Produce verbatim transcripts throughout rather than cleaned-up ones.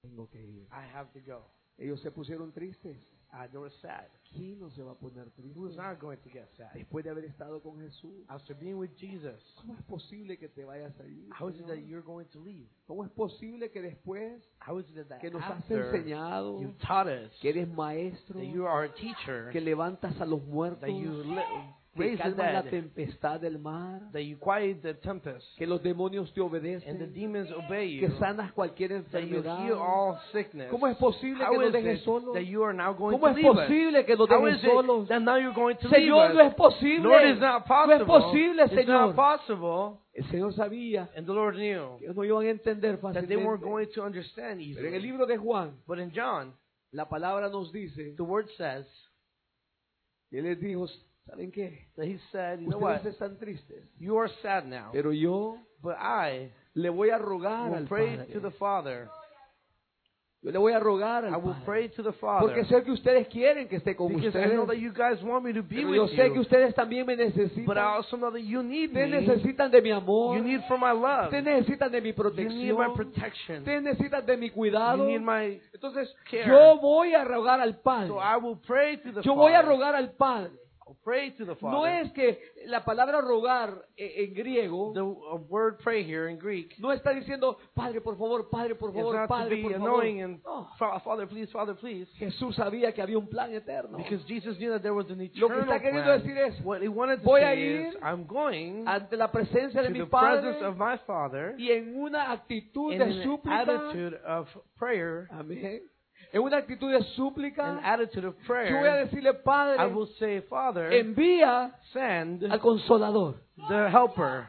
Tengo que ir. I have to go. Ellos se pusieron tristes. Uh, they were sad. ¿Quién no se va a poner triste? Who is not going to get sad? Después de haber estado con Jesús. After being with Jesus, ¿Cómo es posible que te vayas a ir? how is it Señor? that you're going to leave? ¿Cómo es posible que después How is it that que nos has after enseñado, you've taught us que eres maestro, that you are a teacher, que levantas a los muertos, that you li- que raise the calmas la dead, tempestad del mar, that you quiet the tempest, que los demonios te and the obedecen, demons obey que you, sanas cualquier that you enfermedad? heal all sickness? ¿Cómo es posible How que nos is dejes it solos? that you are now going ¿Cómo to es leave us? posible que nos How dejes is it solos? that now you're going to leave Señor, no us? es posible. Lord, it's not No es possible. posible, It's Señor. not possible. El Señor sabía And the Lord knew que no iban a entender that they weren't fácilmente. going to understand Pero en el easily. libro de Juan, But in John, la palabra nos dice the word says que Él les dijo, ¿saben qué? that he said, you know what? Ustedes están tristes, You are sad now, pero yo but I le voy a rogar will al pray Padre. to the Father. Yo le voy a rogar I al will Padre. pray to the Porque Father. sé que ustedes quieren que esté con Because I know ustedes. that you guys want me to be Pero yo with sé que you. ustedes también me But I necesitan. also know that you need Ustedes me. necesitan de mi amor. You need for my love. Ustedes necesitan de mi You need protección. my protection. Ustedes necesitan de mi You cuidado. need my Entonces, care. yo voy a rogar al Padre. So I will pray to the Yo voy a Father. rogar al Padre. I'll pray to the No Father. es que la palabra rogar eh, en griego The uh, word pray here in Greek no está diciendo, Padre, por favor, Padre, por is favor, not to Padre, be por favor. annoying and No. "Fa- Father, please, Father, please. Jesús sabía que había un plan eterno. Because Jesus knew that there was an Lo que eternal está queriendo plan. decir es, What he wanted to voy a say ir is, I'm going ante la presencia de to mi the Padre presence of my Father y en una actitud in de an súplica. attitude of prayer, Amén. En una actitud de an súplica. attitude of Yo voy a prayer. decirle, I Padre, will say, Father, envía send al consolador, the helper,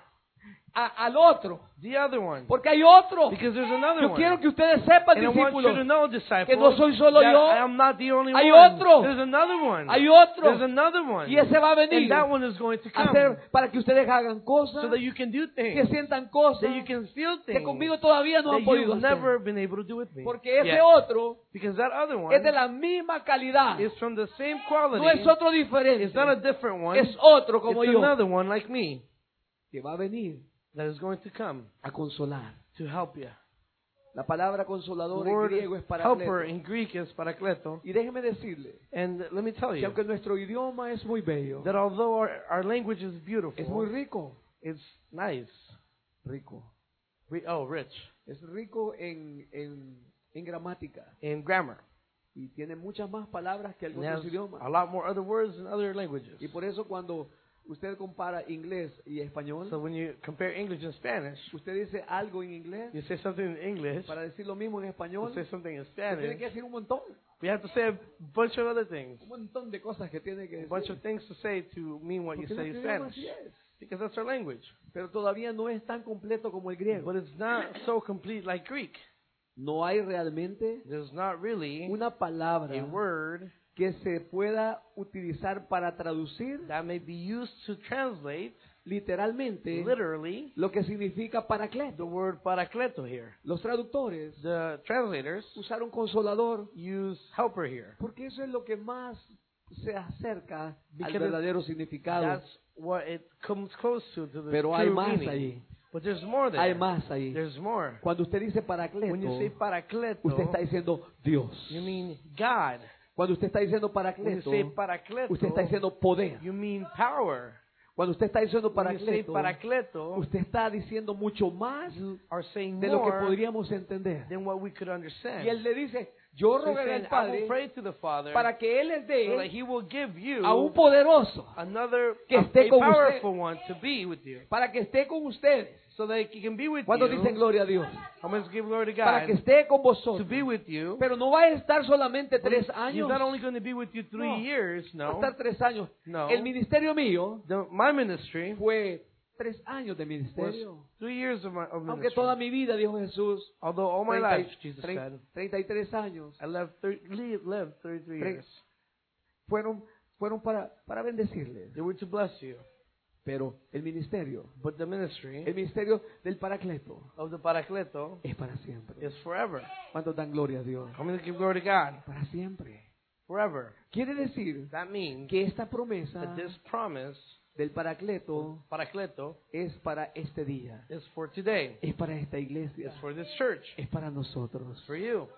a- al otro, the other one. porque hay otro. Because there's another Yo one. quiero que ustedes sepan, And I want you to discípulos, know, disciples, que no soy solo that yo. I am not the only Hay one. otro. There's another one. hay otro, There's another one. y ese va a And venir that one is going to a come. hacer para que ustedes hagan cosas, So that you can do que things. sientan cosas That you can feel que things. conmigo todavía no That han podido you've hacer. never been able to do with me. Porque ese yet. otro Because that other one es de la misma calidad. is from the same quality. No es otro diferente. It's not a different one. Es otro como It's yo. another one like me Que va a venir that is going to come a consolar. to help you. La palabra The consolador en word griego es helper paracleto. in Greek is parakleto. Y déjeme decirle And let me tell que you aunque nuestro idioma es muy bello, that although our, our language is es muy beautiful, rico. it's nice. Rico. Re- oh, rich Es rico en, en, en gramática. in grammar. Y tiene muchas más palabras que And algunos has idiomas. a lot more other words than other languages. Y por eso cuando usted compara inglés y español, So when you compare English and Spanish, usted dice algo en inglés you say something in English, para decir lo mismo en you español, say something in usted tiene Spanish, que decir un montón. we have to say a bunch of other things. Un montón de cosas que tiene que A bunch decir. of things to say to mean what you Porque say in nuestro idioma Spanish. así es. Because that's our language. Pero todavía no es tan completo como el griego. But it's not so complete like Greek. No hay realmente There's not really una palabra a word que se pueda utilizar para traducir that may be used to translate literalmente literally lo que significa the paracleto. word parakleto here. Los traductores The translators usaron consolador use helper here. porque eso es lo que más se acerca al Because verdadero significado. That's what it comes close to, to the Pero hay true más meaning. ahí. But there's more there. Hay más ahí. There's more. Cuando usted dice When you say paracleto, parakleto, usted está diciendo Dios. you mean God. Cuando usted está diciendo When you paracleto, say parakleto, usted está diciendo poder. you mean power. Cuando usted está diciendo When you say paracleto, parakleto, usted está diciendo mucho más you are saying de lo que more podríamos entender. than what we could understand. Y él le dice, yo So he's rogaré saying, al I Padre will pray to the Father para que Él les so that dé He will give you a un poderoso, another, que a, esté a con powerful one to be with you. para que esté con ustedes. So that He can be with ¿Cuántos you. dicen gloria a Dios? How much give glory to Para que God? esté con To vosotros. be with you. Pero no va a estar solamente But tres He's años. not only going to be with you three No. years, Va a no. estar tres años. No. El ministerio mío The, my ministry fue tres años de was ministerio. three years of, my, of Aunque ministry. toda mi vida, dijo Jesús, Although all my treinta y- life, Jesus trein- said, treinta y tres años, I lived, thir- li- lived thirty-three Tre- years. fueron, fueron para, para bendecirles. They were to bless you. Pero el ministerio, But the ministry el ministerio del Paracleto of the Parakleto es para siempre. is forever. ¿Cuántos dan gloria a Dios? I'm going to give glory to God. Para siempre. Forever. Quiere decir That means que esta promesa that this promise, del Paracleto Parakleto, es para este día, is for today. es para esta iglesia, It's for this church. es para nosotros. It's for you.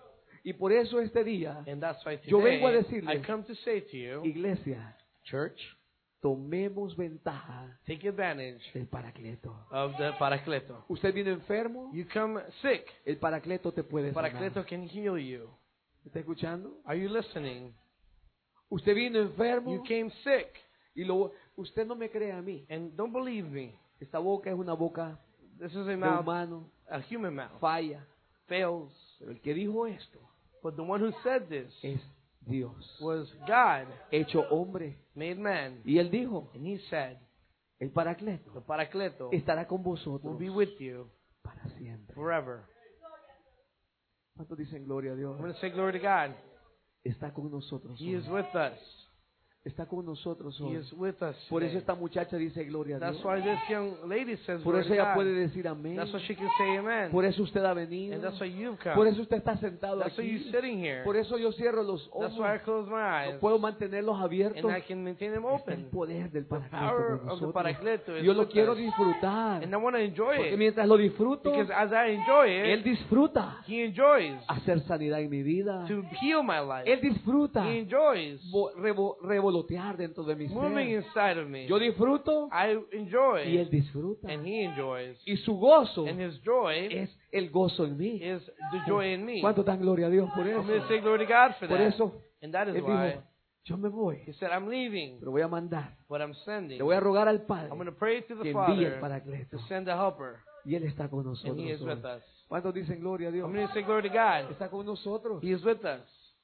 Y por eso este día, And that's why yo today vengo a decirles, I come to say to you, iglesia, church, tomemos ventaja take advantage del Paracleto. of the Paracleto. Usted vino enfermo, You come sick, el Paracleto te puede the sanar. Paracleto can heal you. ¿Está escuchando? Are you listening? Usted vino enfermo You came sick, y lo, usted no me cree a mí. and don't believe me. Esta boca es una boca This is a de mouth, humano, a human mouth, falla. fails. Pero el que dijo esto But the one who said this es Dios, was God, hecho hombre. made man. Y él dijo, And he said, el Paracleto the Paracleto estará con will vosotros be with you para siempre. forever. ¿Cuántos dicen gloria a Dios? I'm going to say glory to God. Está con nosotros He hoy. is with us. Está con nosotros He hoy. is with us Por eso today. esta muchacha dice gloria a That's Dios. why this young lady says Por glory eso to ella God. puede decir amén. That's why she can say amen. Por eso usted ha venido. And that's why you've come. Por eso usted está sentado That's why aquí. you're sitting here. Por eso yo cierro los That's ojos. why I close my eyes. No puedo mantenerlos abiertos. And I can maintain them Está el open. poder del The Paracleto power con of the nosotros. Paracleto is Yo lo with quiero us. disfrutar. And I want to enjoy Porque it. mientras lo disfruto, Because as I enjoy Él it, disfruta He enjoys hacer sanidad en mi vida. to heal my life. Él disfruta He enjoys vo- revo- revolotear dentro de mi moving ser. inside of me. Yo disfruto I y enjoy Él disfruta. and He enjoys. Y su gozo And His joy es el gozo en mí. is the joy in me. ¿Cuánto dan gloria a Dios por I'm going to eso? say glory to God for Por that. eso, And that is Él why dijo, yo me voy, He said, I'm leaving, pero voy a mandar. but I'm sending. Le voy a rogar al Padre I'm going to pray to que the envíe el Father Paracleto. to send a helper. Y Él está con nosotros And He is hoy. with us. ¿Cuántos dicen gloria a Dios? I'm going to say glory to God. Está con nosotros. He is with us.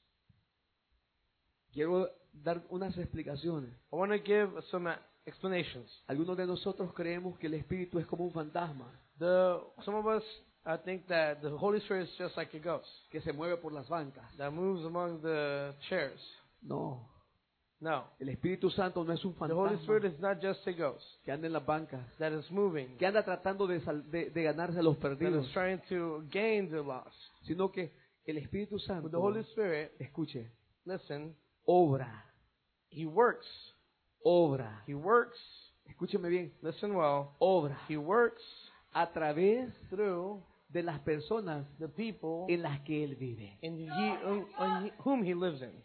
Quiero dar unas explicaciones. I want to give some uh, explanations. Algunos de nosotros creemos que el Espíritu es como un fantasma The Some of us uh, think that the Holy Spirit is just like a ghost que se mueve por las bancas. that moves among the chairs. No, No. el Espíritu Santo no es un The Holy Spirit fantasma is not just a ghost que anda en las bancas, that is moving, que anda tratando de, sal- de, de ganarse a los that perdidos, is trying to gain the lost. sino que el Espíritu With the Santo, Holy Spirit, escuche, listen, obra, He works. obra, He works. escúcheme bien, Listen well. obra He works a través through de las personas the people en las que Él vive. in he, um, on whom He lives in.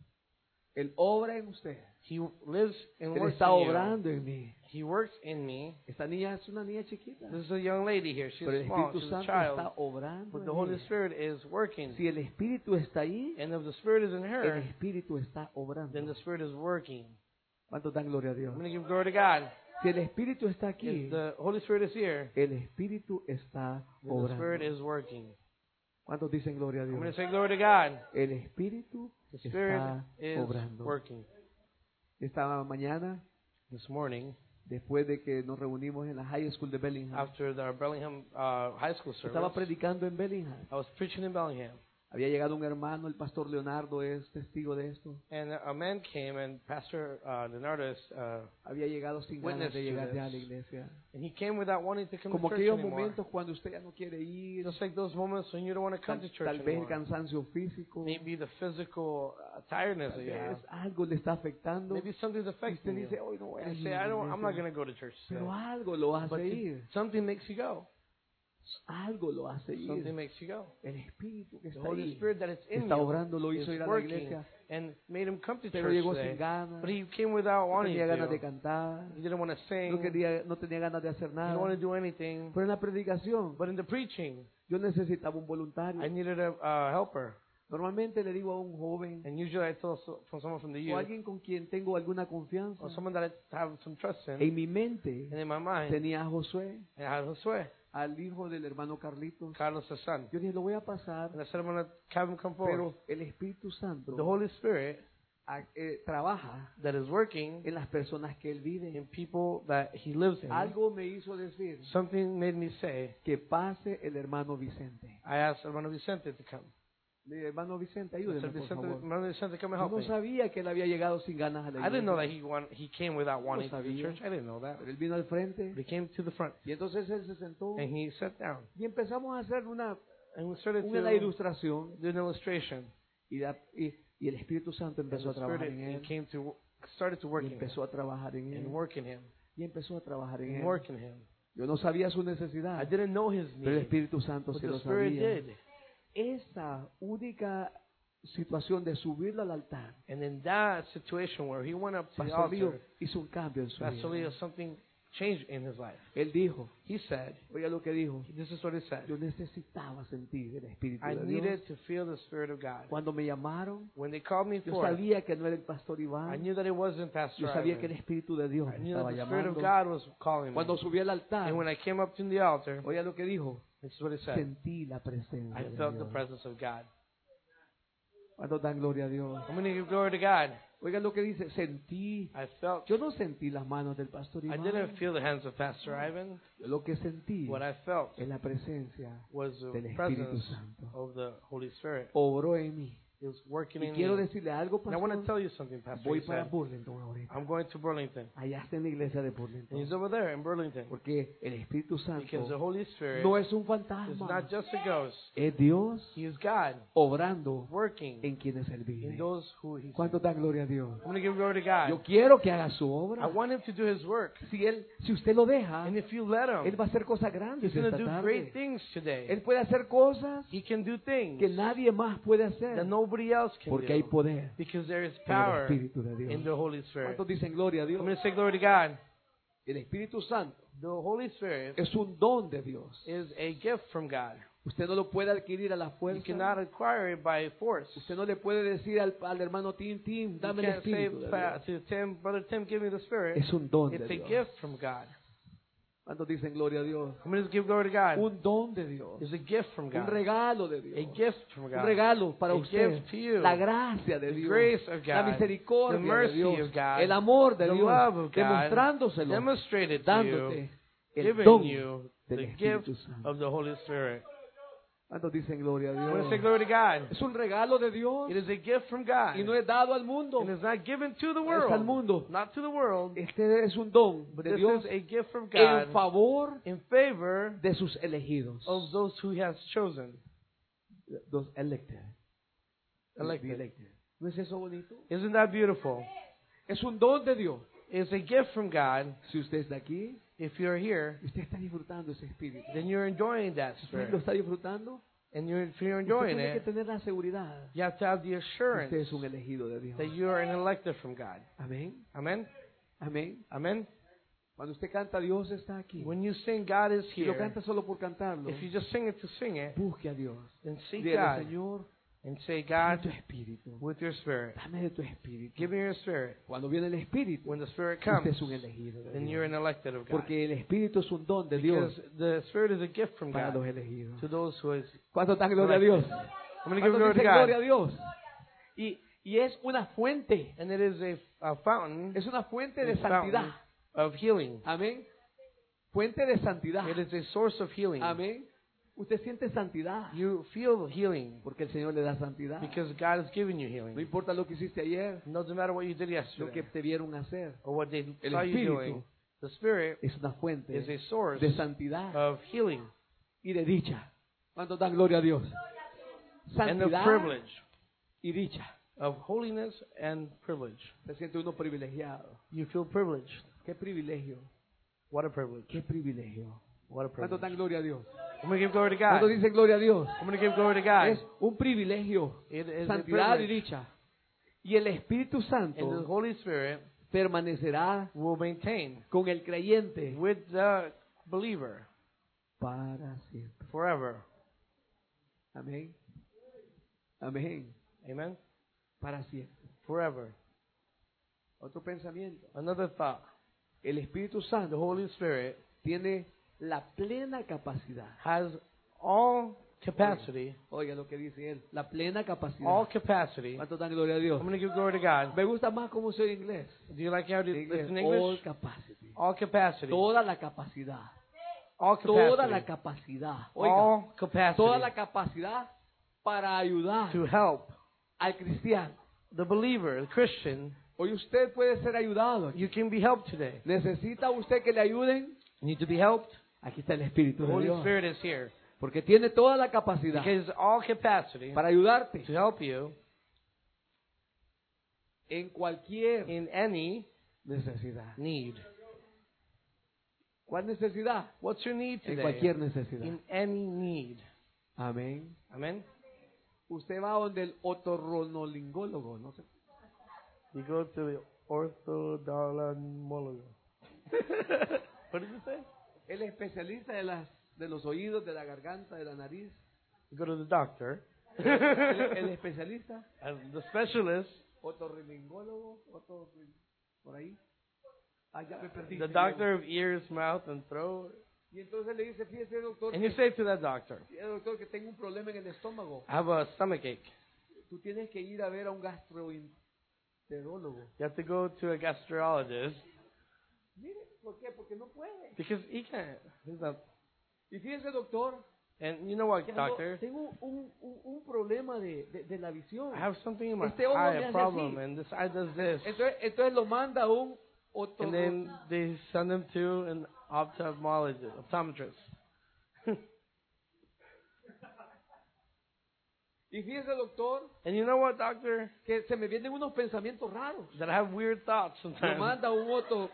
Él obra en usted. He lives and Él works está in you. obrando en mí. He works in me. Esta niña es una niña chiquita, This is a young lady here. She's pero el small. Espíritu She's a Santo child. está obrando But the en Holy ella. Spirit is working. Si el Espíritu está ahí, And if the Spirit is in el her, Espíritu está obrando. then the Spirit is working. ¿Cuánto dan gloria a Dios? I'm going to give glory to God. Si el Espíritu está aquí, If the Holy Spirit is here, el Espíritu está then the Spirit obrando. is working. ¿Cuántos dicen gloria a I'm going Dios? to say glory to God. El Espíritu The Spirit está is obrando. working. Esta mañana, This morning, después de que nos reunimos en la High School de Bellingham, after the Bellingham uh, High School estaba service, predicando en Bellingham. I was preaching in Bellingham. Había llegado un hermano, el pastor Leonardo es testigo de esto. And a man came, and Pastor uh, Leonardo is, uh, Había llegado sin ganas Witness de to llegar ya a this. la iglesia. and he came without wanting to come Como to church aquellos anymore. momentos cuando usted ya no quiere ir, Just like those moments when you don't want to come tal, to church tal vez el anymore. cansancio físico, Maybe the physical uh, tiredness tal that you have. vez algo le está afectando. Maybe something's Y usted affecting you. dice, hoy no voy a And ir you say, a I la don't, I'm not iglesia. going to go to church today. Pero algo lo hace But it- ir. something makes you go. Algo lo hace Something ir. makes you go. El Espíritu que The está Holy ahí Spirit that is in está you obrando, lo is hizo ir a la working iglesia, and made him come to pero church llegó today. sin ganas, But he came without no wanting tenía ganas de to. cantar, He didn't want to sing. no, quería, no tenía ganas de hacer He didn't want nada. to do anything. Pero en la predicación, But in the preaching, yo necesitaba un voluntario. I needed a uh, helper. Normalmente le digo a un joven And usually I tell so- from someone from the o youth, alguien con quien tengo alguna confianza. or someone that I have some trust in, En mi mente and in my mind, tenía a Josué, and I had Josue, al hijo del hermano Carlitos. Carlos the son. Yo dije, lo voy a pasar, And I said, I'm going to have him come forward. pero el Espíritu Santo The Holy Spirit a- eh, trabaja that is working en las personas que él vive. in people that he lives in. Algo me hizo decir Something made me say, que pase el hermano Vicente. I asked Hermano Vicente to come. Le dije, hermano Vicente, I ayúdeme, said, por Vicente, favor. Hermano Vicente, come and Yo help no me. sabía que él había llegado sin ganas a la I didn't know iglesia, that he want, he came without wanting to the sabía. church. I didn't know that. pero él vino al frente But he came to the front, y entonces él se sentó and he sat down. y empezamos a hacer una, And we started una to ilustración do an illustration. y, da- y, y el Espíritu Santo And empezó the a trabajar Spirit en he él came to, started to work y in him, empezó a trabajar en and él work in him, y empezó a trabajar en and él. work in him. Yo no sabía su necesidad, I didn't know his pero el need, Espíritu Santo but se the lo Spirit sabía. did. esa única situación de subirlo al altar, And in that situation where he went up to the Pastor Leo altar, hizo un cambio en su Pastor vida. Leo, something changed in his life. Él dijo, He said, oiga lo que dijo, this is what he said. yo necesitaba sentir el Espíritu I de needed Dios. to feel the Spirit of God. Cuando me llamaron, When they called me yo forth, sabía que no era el Pastor I Iván, knew that it wasn't Pastor yo sabía que el Ivan. Espíritu de Dios I me knew that estaba the Spirit of llamando. God was calling me. Cuando subí al altar, And when I came up to the altar, oiga lo que dijo, this is what he said. sentí la presencia I de felt the Dios. presence of God. Cuando dan gloria a Dios. I'm going to give glory to God. Oiga lo que dice, sentí. I felt, Yo no sentí las manos del Pastor I Iván. didn't feel the hands of Pastor Ivan. Yo lo que sentí What I felt es la presencia was the del Espíritu presence Santo. of the Holy Spirit. Obró en mí. It was working Y in quiero me. decirle algo, And I want to pastor. tell you something, Pastor. Voy He para said, Burlington ahorita. I'm going to Burlington. Allá está en la iglesia de And Burlington. he's over there in Burlington. Porque el Espíritu Because the Santo Holy Spirit no es un is fantasma. not just a ghost. Es Dios He is God obrando working en quienes Él in vive. those who He ¿Cuánto da gloria a Dios? I'm going to give glory to God. Yo quiero que haga su I obra. want Him to do His work. Si él, si usted lo deja, And if you let Him, Él va a hacer cosas grandes He's going esta to do tarde. great things today. Él puede hacer cosas He can do things que nadie más puede hacer. that nobody else can Porque hay do. poder Because there is en el power Espíritu de in Dios. the Holy Spirit. ¿Cuántos dicen gloria a I'm Dios? going to say glory to God. El Espíritu Santo The Holy Spirit es un don de Dios. is a gift from God. Usted no lo puede adquirir a la You fuerza. cannot acquire it by force. Usted no le puede decir al, al hermano Tim, Tim, You dame el can't say Espíritu de "Pa- Dios. to Tim, Brother Tim, give me the Spirit. Es un don de It's a Dios. gift from God. ¿Cuántos dicen gloria a Dios? I'm going to give glory to God. Un don de Dios. It's a gift from Un God. regalo de A Dios. gift from Un God. regalo para A usted. gift to you. La gracia de The Dios. grace of La God. misericordia The de mercy Dios. of God. El amor de The Dios. love of God. Demostrándoselo. Demonstrated to Dándote you. el Giving don you del the Espíritu gift Santo. of the Holy Spirit. ¿Cuántos dicen gloria a I'm going to say Dios? glory to God. Es un regalo de Dios. It is a gift from God. Y no es dado al mundo. And it's not given to the Es al world. mundo. Not to the world. Este es un don But de this Dios is a gift from en God favor in favor de sus elegidos. of those who He has chosen. Los elected. Elected. Elected. ¿No es eso bonito? Isn't that beautiful? Es un don de Dios. It's a gift from God. Si usted está aquí, If you're here, usted está disfrutando ese espíritu. then you're enjoying that ¿Usted Spirit. lo está disfrutando? And you're, if you're Usted enjoying tiene que it, tener la seguridad you have to have the que assurance usted es un elegido de Dios. that you are an elected from God. Amén. Amen? Amén. Amen? Cuando usted canta, Dios está aquí. When you sing, God is Si lo here. canta solo por cantarlo, If you just sing it to sing it, busque a Dios. then seek Dile, God Señor, and say, dame God, tu espíritu. with your Spirit, Dame de tu espíritu. give me your Spirit. Cuando viene el espíritu, When the Spirit usted comes, es un elegido de then you're an Dios. elected of God. Porque el espíritu es un don de Dios Because the Spirit is a gift from para los God elegidos. to those who is. ¿Cuánto dan gloria a Dios? I'm going to give ¿Cuánto glory to dicen gloria a God. Dios? Y, y es una fuente, And it is a, a fountain, es una fuente a de fountain santidad. of healing. Amén. Fuente de santidad. It is a source of healing. Amén. Usted siente santidad You feel healing porque el Señor le da santidad. because God has given you No healing. importa lo que hiciste ayer, It doesn't matter what you did lo que yesterday te vieron hacer. or what they El saw you Espíritu doing. The Spirit es una fuente is a source de santidad of healing y de dicha. ¿Cuánto dan gloria a Dios? and of Santidad privilege, y dicha. of holiness and privilege. Se siente uno privilegiado. You feel privileged. Qué privilegio. What a privilege. Qué privilegio. What a ¿Cuánto privilege. dan gloria a Dios? I'm going to give glory to ¿Cuánto God. dicen gloria a Dios? I'm going to give glory to God. Es un privilegio. It is a Santidad y privilege. dicha. Y el Espíritu And the Santo Holy Spirit permanecerá will maintain con el creyente with the believer para siempre. forever. Amén. Amén. Amen? Para siempre. Forever. Otro pensamiento. Another thought. El Espíritu The Santo Holy Spirit tiene la plena capacidad. has all capacity, Oiga lo que dice él. La plena capacidad. all capacity. I'm ¿Cuánto dan gloria a Dios? going to give glory to God. Me gusta más cómo soy en inglés. Do you like how to En inglés, listen in all English? capacity. All capacity. Toda la capacidad. All Toda la capacity. capacidad. Oiga, All capacity toda la capacidad para ayudar to help al cristiano. the believer, the Christian. Hoy usted puede ser ayudado. You can be helped today. ¿Necesita usted que le ayuden? You need to be helped. Aquí está el Espíritu The de Holy Dios. Spirit is here. Porque tiene toda la capacidad Because all capacity para ayudarte to help you en cualquier in any necesidad. need. ¿Cuál necesidad? What's your need En today? cualquier necesidad. In any need. Amén. Amen? Usted va donde el otorrinolaringólogo, no sé. You go to the orthodontalmologist. What did you say? El especialista de las de los oídos, de la garganta, de la nariz. You go to the doctor. El, el especialista, And the specialist, otorrinolaringólogo, otorrin, por ahí. Ah, ya me perdí. the doctor of ears, mouth, and throat. Y entonces le dice, fíjese doctor, And you say to that doctor, que, doctor, que tengo un problema en el estómago. I have a stomach ache. Tú tienes que ir a ver a un gastroenterólogo. You have to go to a gastrologist Mire, ¿por qué? Porque no puede. because he can't. He's not. Y fíjese doctor, And you know what, tengo, doctor? tengo un, un, un problema de, de, de la visión. I have something in my Este ojo me eye, a hace problem, así. and this eye does this. Entonces, entonces lo manda a un And then they send him to an ophthalmologist, optometrist. Y fíjese doctor, And you know what, doctor? que se me vienen unos pensamientos raros. That I have weird thoughts Lo sometimes. manda a un otro.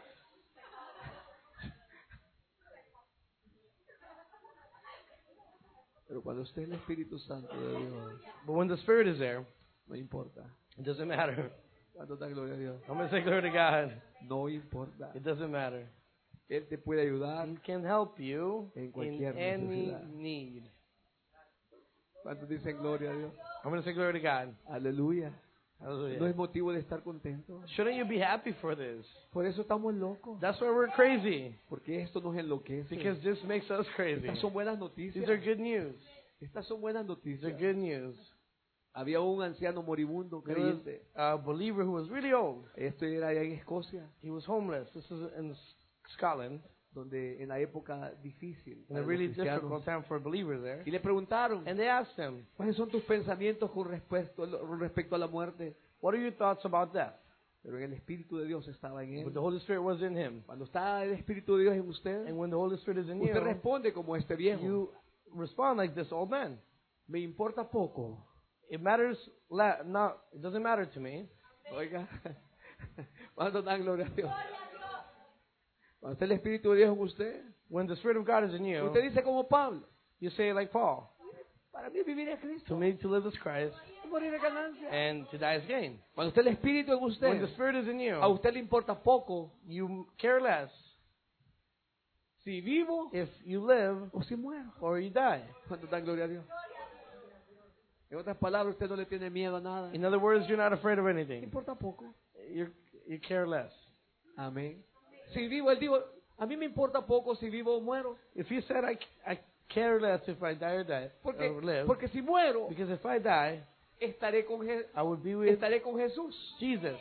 Pero cuando usted es el Espíritu Santo de Dios, But when the Spirit is there, no importa. it doesn't matter. ¿Cuánto da gloria a Dios? I'm going to say glory to God. No importa. It doesn't matter. Él te puede ayudar. He can help you En in cualquier any necesidad. need. ¿Cuántos dicen gloria a Dios? I'm going to say glory to God. Aleluya. ¿No Hallelujah. es motivo de estar contento? Shouldn't you be happy for this? Por eso estamos locos. That's why we're crazy. Porque esto nos enloquece. Because this makes us crazy. Estas son buenas These noticias. are good news. Estas son buenas These are noticias. good news. Había un anciano moribundo There was creyente. a believer who was really old. Esto era allá en Escocia, He was homeless. This is in Scotland. donde en la época difícil In a para los really cristianos. difficult time for believers there. Y le preguntaron, And they asked him, ¿cuáles son tus pensamientos con respecto, con respecto a la muerte? what are your thoughts about death? Pero en el Espíritu de Dios estaba en But él. the Holy Spirit was in him. Cuando está el Espíritu de Dios en usted, And when the Holy Spirit is in usted you, responde como este viejo. you respond like this old man. Me importa poco. It matters la- not, it doesn't matter to me. Oiga, ¿cuánto dan gloria a Dios? Cuando está el Espíritu de Dios en usted, When the Spirit of God is in you, usted dice como Pablo, you say like Paul, para mí vivir es to Cristo, me to live is Christ y morir es ganancia. and to die is gain. Cuando está el Espíritu en When usted, the Spirit is in you, a usted le importa poco you care less si vivo if you live o si muero. or you die. ¿Cuánto dan gloria a Dios? En otras palabras, usted no le tiene miedo a nada. In other words, you're not afraid of Le anything. importa poco. You you care less. Amén. Si vivo, él dijo, a mí me importa poco si vivo o muero. If you said I, I care less if I die or die Porque, or live, porque si muero, because if I die, estaré con, Je- I would be with estaré con Jesús. Jesus.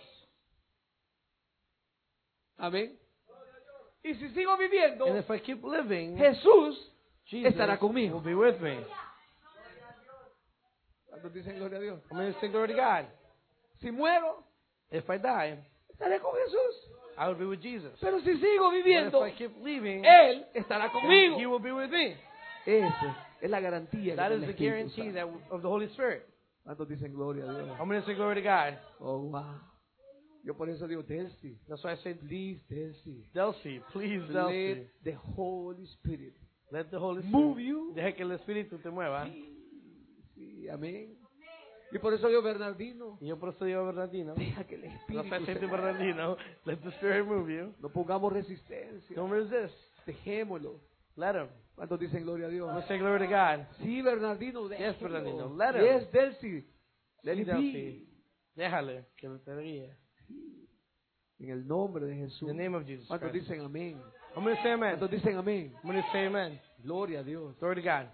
Amén. Y si sigo viviendo, And if I keep living, Jesús Jesus estará conmigo. will be with me. ¿Cuántos dicen gloria a Dios? I'm going to say glory to God. Si muero, If I die, estaré con Jesús. I will be with Jesus. Pero si sigo But if viviendo, I keep leaving, Él estará He conmigo. will be with me. Esa es la garantía. That que is da el the Espíritu guarantee Santo. that of the Holy Spirit. ¿Cuántos dicen gloria a Dios? I'm going to say glory to God. Oh, wow. Yo por eso digo, Delcy, That's why I say, please, Delcy, Delcy, please, let Delcy. the Holy Spirit Let the Holy move Spirit, you. deja que el Espíritu te mueva. Sí, amén. Y por eso yo, Bernardino, Y yo por eso digo a Bernardino, deja que el no Espíritu te se sientes mueva. Bernardino, let the Spirit move you. No pongamos resistencia. Don't resist. Dejémoslo. Let him. ¿Cuántos dicen gloria a Dios? I'm going to say glory to God. Sí, Bernardino, Yes, déjalo. Bernardino, let him. Yes, Delcy, let Sí, it Delcy. be. Déjale que te guíe. En el nombre de In Jesús. the name of Jesus ¿Cuántos Christ. dicen amén? I'm going to say amen. ¿Cuántos dicen amén? I'm going to say amen. Gloria a Dios. Glory to God.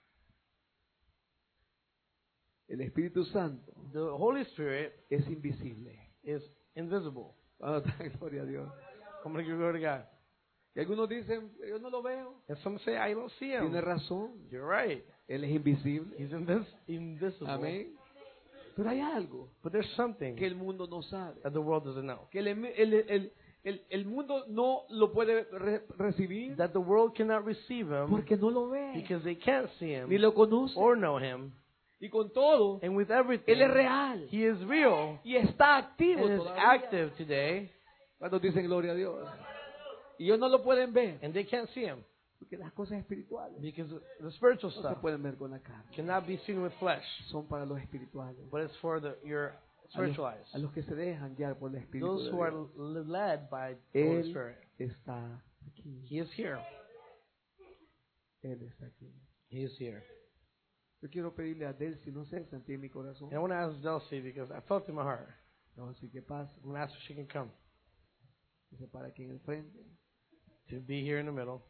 El Espíritu Santo The Holy Spirit es invisible. is invisible. ¿Cuántos dan gloria a Dios? I'm going to give glory to God. Y algunos dicen, yo no lo veo. And some say, I don't see him. Tiene razón. You're right. Él es invisible. He's invis- invisible. Amén. Pero hay algo But there's something que el mundo no sabe. that the world doesn't know. Que el, el, el, el, el mundo no lo puede re- recibir That the world cannot receive him porque no lo ve. because they can't see him Ni lo conoce. or know him. Y con todo, And with everything, Él es real. he is real Y está activo and is todavía. active today, Cuando dicen gloria a Dios. Y ellos no lo pueden ver. and they can't see him. Porque las cosas espirituales Because the spiritual no se stuff pueden ver con la carne. cannot be seen with flesh, Son para los espirituales. but it's for the, your A los, spiritual eyes. a los que se dejan guiar por el Espíritu Those de who are Dios. l- led by the Holy Él Spirit. está aquí. He is here. Él está aquí. He is here. Yo quiero pedirle a Delcy, no sé, sentí en mi corazón. And I want to ask Delcy because I felt in my heart. No, así que pasa. I'm going to ask if she can come Que se para aquí en el frente to be here in the middle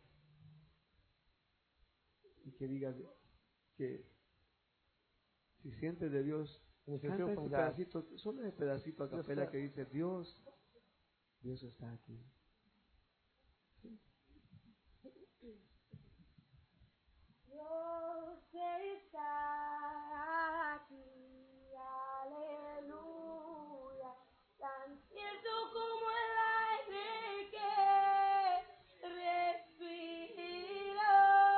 y que diga que si sientes de Dios, and if you canta feel ese from God. pedacito, solo ese pedacito a Just capela that. que dice Dios, Dios está aquí. Dios está aquí, aleluya, tan cierto como el aire que respiro,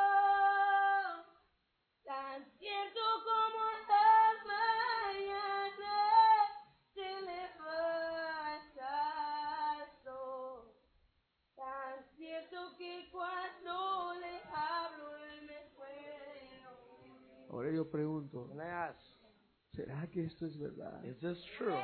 tan cierto como las mañanas se levanta el sol, tan cierto que cuando le hablo él me puede oír. Ahora yo pregunto, And I ask, ¿será que esto es verdad? is this true?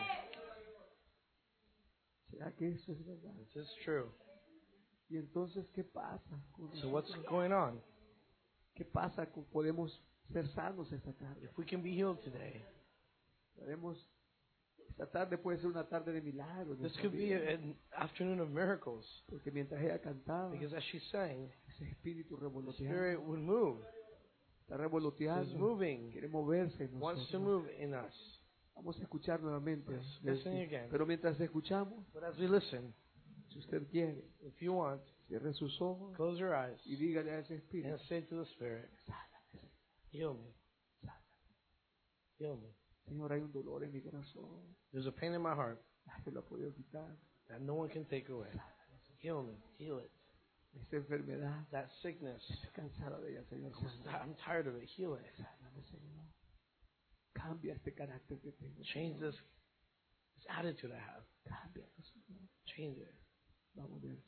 ¿Será que esto es verdad? Is this true? Y entonces, ¿qué pasa? con So what's nosotros? going on? ¿Qué pasa? con- Podemos ser sanos esta tarde. If we can be healed today, Podemos, esta tarde puede ser una tarde de milagros. en this nuestra could be vida. an afternoon of miracles. Porque mientras ella cantaba, Because as she sang, ese espíritu the revoloteando, Spirit would move. está Is revoloteando, moving. quiere moverse en Wants to nosotros. move in us. Vamos a escuchar nuevamente. Let's Delcy. listen again. Pero mientras escuchamos, But as we listen, si usted quiere, if you want, cierre sus ojos close your eyes y dígale a ese espíritu, and say to the Spirit, heal me, heal me. Señor, hay un dolor en mi corazón. There's a pain in my heart Nadie lo ha podido quitar. that no one can take away. Heal me, heal it. Esa enfermedad, That sickness, estoy cansada de ella, Señor. I'm tired of it. Heal it. Sáname, Señor. Cambia este carácter que tengo. Change Señor. this, this attitude I have. Cámbialo, Señor. Change it. Vamos a ver.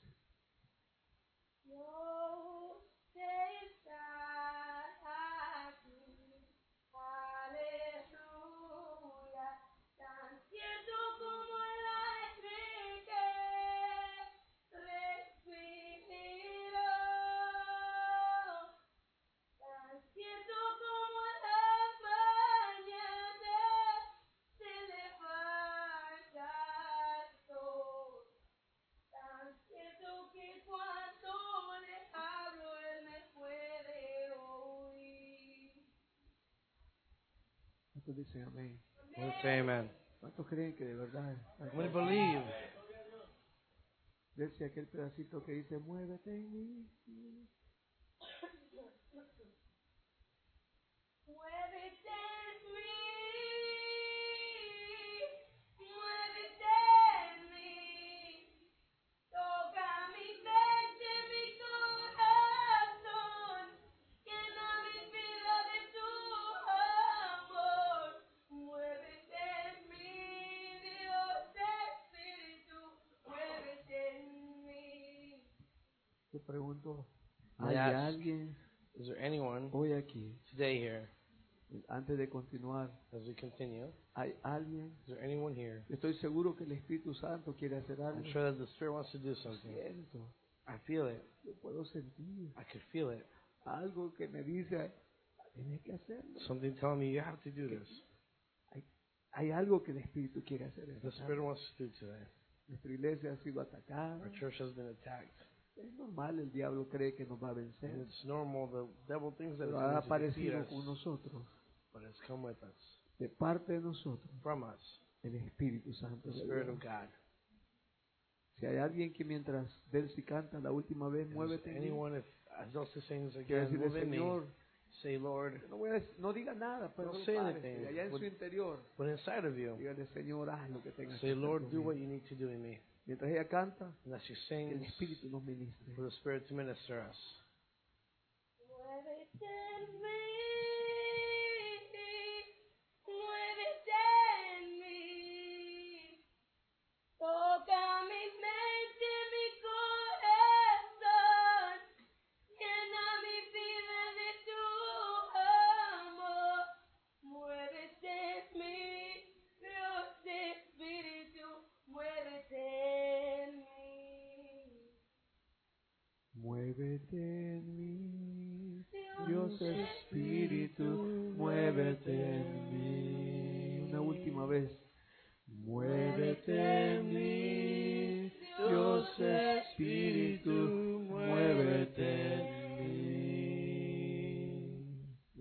Dios está aquí, aleluya, tan cierto como el aire que respiro, tan cierto como las mañanas se levanta el sol. Tan cierto que cuando le hablo él me puede oír. ¿Cuántos dicen amén? Let's say amen. ¿Cuántos creen que de verdad? I'm going to believe. Verse aquel pedacito que dice, muévete en mí. Muévete en mí, muévete en mí, toca mi mente, mi corazón, llena mi vida de tu amor. Muévete en mí, Dios Espíritu, muévete en mí. Te pregunto, I ¿hay ask, alguien Is there anyone hoy aquí, today here, antes de continuar, as we continue, hay alguien? is there anyone here? Estoy seguro que el Espíritu Santo quiere hacer algo. I'm sure that the Spirit wants to do something. Siento, I feel it. lo puedo sentir. I could feel it. Algo que me dice, tienes que hacerlo. Something telling me you have to do this. Hay, hay algo que el Espíritu quiere hacer. esta The Spirit tarde. wants to do today. Nuestra iglesia ha sido atacada. Our church has been attacked. Es normal, el diablo cree que nos va a And vencer. it's normal. The devil thinks that it's Pero ha going to defeat aparecido us, con nosotros, but it's come with us. de parte de nosotros, From us, el Espíritu Santo. the de Spirit Dios. of God. Si hay alguien que mientras Delcy canta la última vez, Is muévete en mí, anyone, if as Delcy sings quiere again, decirle, move in me, Señor, say, Lord, no, voy a dec- no diga nada, pero Don't no say párese. anything. Allá en su Would- interior, but inside of you, dígale, Señor, haz lo que tengas que say, hacer Lord, do conmigo. what you need to do in me. Mientras ella canta, And as she que el sings, Espíritu nos ministre. for the Spirit to minister us. Muévete en mí, muévete en mí, toca mi mente, mi corazón, llena Muévete en mí, Dios Espíritu, muévete en mí. Una última vez. Muévete en mí, Dios Espíritu, muévete en mí.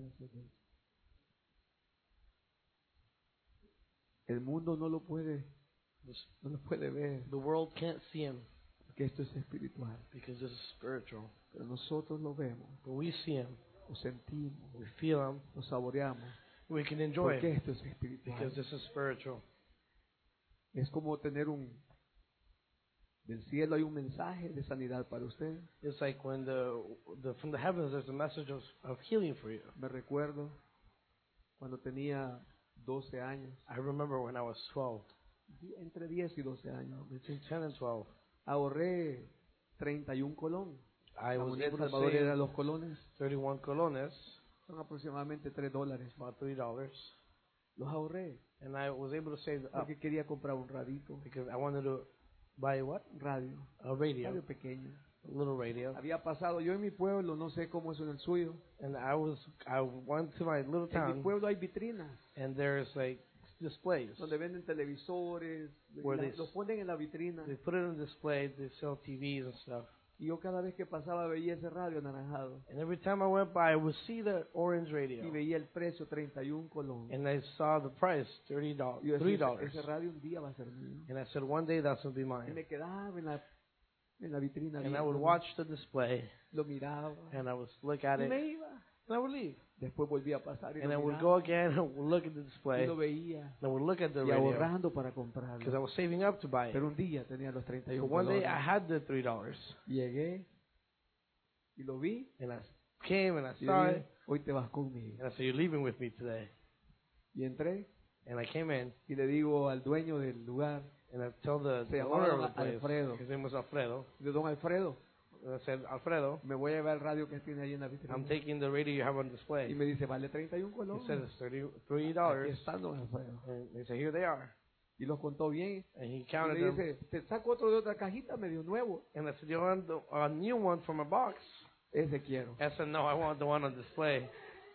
El mundo no lo puede, no lo puede ver, The world can't see him porque esto es espiritual. because this is spiritual. Pero nosotros lo vemos, But we see him, lo sentimos, we feel him, lo saboreamos, we can enjoy porque him esto es espiritual. because this is spiritual. Es como tener un, del cielo hay un mensaje de sanidad para usted. It's like when the, the from the heavens there's a message of, of healing for you. Me recuerdo cuando tenía doce años, I remember when I was twelve, entre diez y doce años, between ten and twelve, ahorré treinta y un colón. I La was moneda able de to Salvador era save los colones, thirty-one colones, son aproximadamente tres dólares. about three dollars, Los ahorré and I was able to save up porque quería comprar un radito, because I wanted to buy what? un radio, A un radio, radio pequeño. a little radio. Había pasado yo en mi pueblo, no sé cómo es en el suyo. And I was I went to my little En mi town, pueblo hay vitrinas and there's like displays. donde venden televisores, Where la- they- los ponen en la vitrina. They put it on display. They sell T Vs and stuff. Y yo cada vez que pasaba veía ese radio anaranjado And every time I went by, I would see the orange radio, y veía el precio treinta y un colón. and I saw the price thirty dollars, Y yo three decía, dollars. ese radio un día va a ser mío. And I said, one day that's gonna be Y mine. me quedaba en la, en la vitrina And I would viéndolo, watch the display, lo miraba and I would look at y it, me and iba. I would leave. Después volvía a pasar y And I lo would miraba go again and would look at the y display, lo and veía I would look at the y radio ahorrando para because I comprarlo. was saving up to buy it. Pero un día tenía los treinta y But un one day colones. I had the three dollars, Llegué y lo vi and I came and I y saw le it, dije, hoy te vas conmigo. and I said, you're leaving with me today. Y entré And I came in, y le digo al dueño del lugar, and I told the, Se the llamaba owner of Don the place, Alfredo. his name was Alfredo, de don Alfredo, and I said, Alfredo, me voy a llevar el radio que tiene ahí en la vitrina. I'm taking the radio you have on Y display. me dice, vale treinta y un He colones. said it's thirty-three Aquí dollars, están, don Alfredo. and they said, here they are. Y los contó bien. And he Y counted le them, dice, te saco otro de otra cajita medio nuevo. and I said, you want the, a new one from a box? Ese quiero. I said, no, I want the one on display.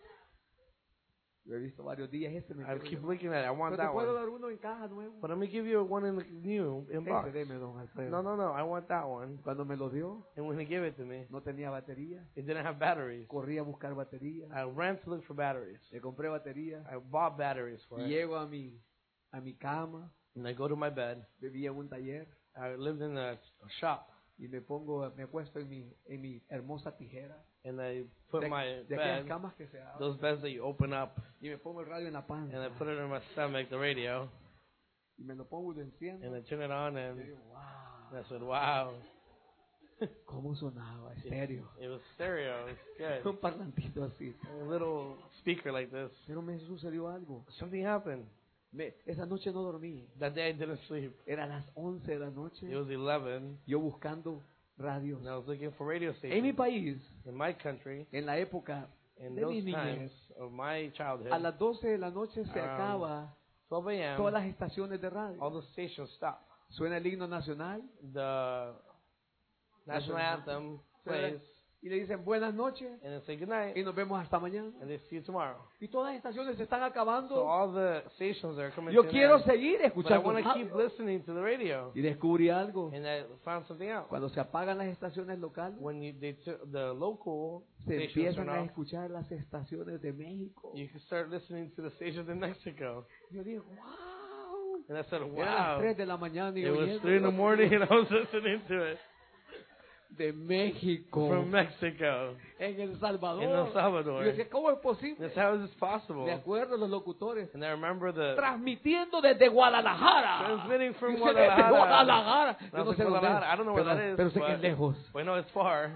Lo he visto varios días, este me I quiero keep llevar. looking at it. I want Pero te that puedo one. dar uno en caja nuevo. But let me give you one in the new in box. Ese deme, don Alfredo. No, no, no. I want that one. Cuando me lo dio, And when he gave it to me, no tenía batería. it didn't have batteries. Corrí a buscar batería. I ran to look for batteries. Le compré batería. I bought batteries for Y it. llego a mi, a mi cama. And I go to my bed. Vivía en un taller. I lived in a, a shop. Y me pongo, me acuesto en mi, en mi hermosa tijera. And I put de, my de aquellas bed, camas que se abren. those beds that you open up, Y me pongo el radio en la panza. and I put it in my stomach, the radio, Y me lo pongo y lo enciendo. and I turn it on, Y and digo, wow, I said, wow. cómo sonaba, estéreo. It was stereo. It was good. Un parlantito así. A little speaker like this. Pero me sucedió algo. Something happened. Me, esa noche no dormí. That day I didn't sleep. Era las once de la noche. It was eleven, Yo buscando radios. and I was looking for radio En mi stations. país, In my country, en la época in de those mi times niñez, of my childhood, a las doce de la noche se Around acaba twelve a.m., todas las estaciones de all radio. the stations stopped. Suena el himno nacional The national anthem plays, y le dicen buenas noches and they say goodnight, y nos vemos hasta mañana. and they see you tomorrow. Y todas las estaciones se están So acabando. all the stations are coming Yo to an quiero end, seguir but I escuchando want to radio. keep listening to the radio. Y descubrí algo. And I found something out. Cuando se apagan las estaciones locales, When you, they t- the local se stations empiezan turn a off, escuchar las estaciones de México. you can start listening to the stations in Mexico. Yo digo, wow. And I said, Era las wow. tres de la mañana y It was oyendo three in the las morning, and I was listening to it de México from Mexico en El Salvador. in El Salvador. Y yo decía, ¿cómo es posible? That's how is this possible? Me acuerdo los locutores And I remember the transmitiendo desde Guadalajara. transmitting from Yo sé, desde Guadalajara. Guadalajara. And I Yo no was sé like, dónde es, Guadalajara, I don't know where pero, that is, pero sé que but es lejos. we know it's far.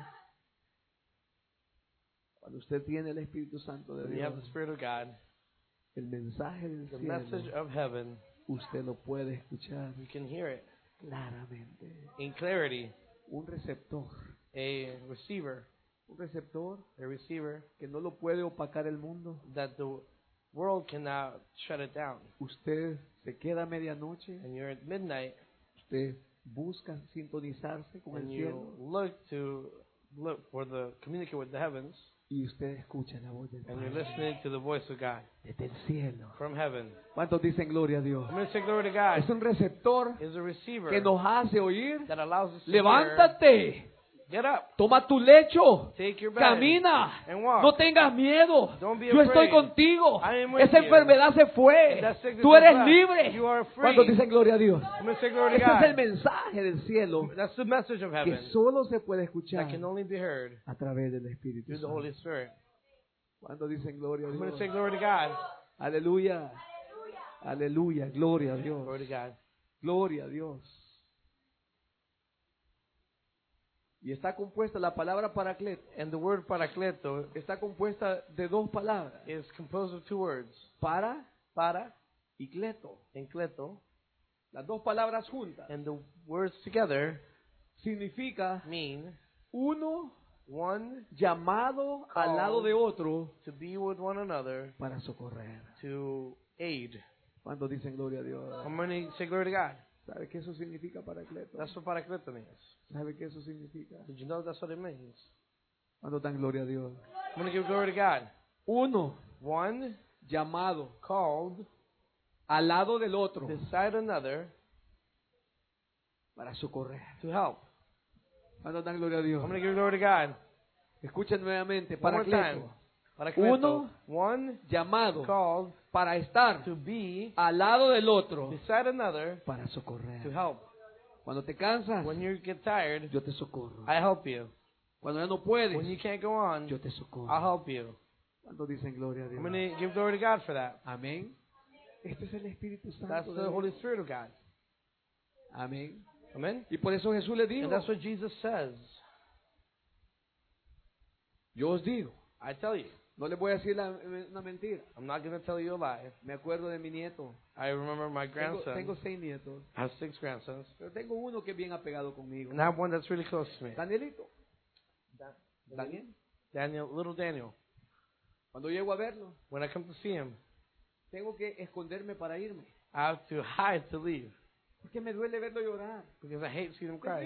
Cuando usted tiene el Espíritu Santo de When you have the Dios, Spirit of God, el mensaje del the message cielo, of heaven, usted lo puede escuchar you can hear it claramente. in clarity. Un receptor, A receiver, un receptor a receiver que no lo puede opacar el mundo. that the world cannot shut it down. Usted se queda a medianoche, And you're at midnight, usted busca sintonizarse con el and you cielo look to look for the communicate with the heavens, y usted escucha la voz del and you're Padre listening to the voice of God desde el cielo. from heaven. ¿Cuántos dicen gloria a Dios? I'm going to say glory to God. Es un receptor Is a receiver que nos hace oír. that allows us to hear. Levántate, Get up, toma tu lecho, take your bed, camina, and walk. no tengas miedo. Don't be Yo estoy afraid. contigo. I am with Esa you. enfermedad se fue. That sickness Tú is eres left. libre. You are free. ¿Cuántos dicen gloria a Dios? I'm going to say glory to Ese es el God. mensaje del cielo That's the message of que heaven solo se puede escuchar that can only be heard a través del Espíritu through the Santo. Holy Spirit. ¿Cuántos dicen gloria a I'm going to Dios? say glory to God. Aleluya. Aleluya. Gloria a Dios. Glory to God. Gloria a Dios. Y está compuesta la palabra paracleto. And the word parakleto Está compuesta de dos palabras. is composed of two words. Para Para y cleto. and kleto. Las dos palabras juntas. And the words together Significa mean uno one, llamado al lado de otro to be with one another, para socorrer. to aid. ¿Cuántos dicen gloria a Dios? I'm going to say glory to God. ¿Sabe qué eso significa paracleto? That's what parakleto means. ¿Sabe qué eso significa? Did you know that's what it means? ¿Cuántos dan gloria a Dios? I'm going to give glory to God. Uno One, llamado called al lado del otro beside another para socorrer. to help. ¿Cuántos dan gloria a Dios? I'm going to give glory to God. Escuchen nuevamente, One more time. paracleto. Parakleto. Uno, One, llamado called para estar to be al lado del otro beside another para to socorrer. help. Cuando te cansas, When you get tired, yo te socorro. I help you. Cuando ya no puedes, When you can't go on, yo te socorro. I'll help you. ¿Cuántos dicen gloria a I'm Dios? going to give glory to God for that. Amén. Este es el Espíritu That's Santo. the de Holy Dios. Spirit of God. Amén. Amen? Y por eso Jesús le dijo, And that's what Jesus says. yo os digo, I tell you. no les voy a decir la- una mentira. I'm not going to tell you a lie. Me acuerdo de mi nieto. I remember my Tengo, grandson. tengo seis nietos, I have six grandsons. pero tengo uno que es bien apegado conmigo. And I have one that's really close to me. Danielito. Daniel. Daniel, little Daniel. Cuando llego a verlo, When I come to see him, tengo que esconderme para irme. I have to hide to leave. Porque me duele verlo llorar. Because I hate seeing him cry.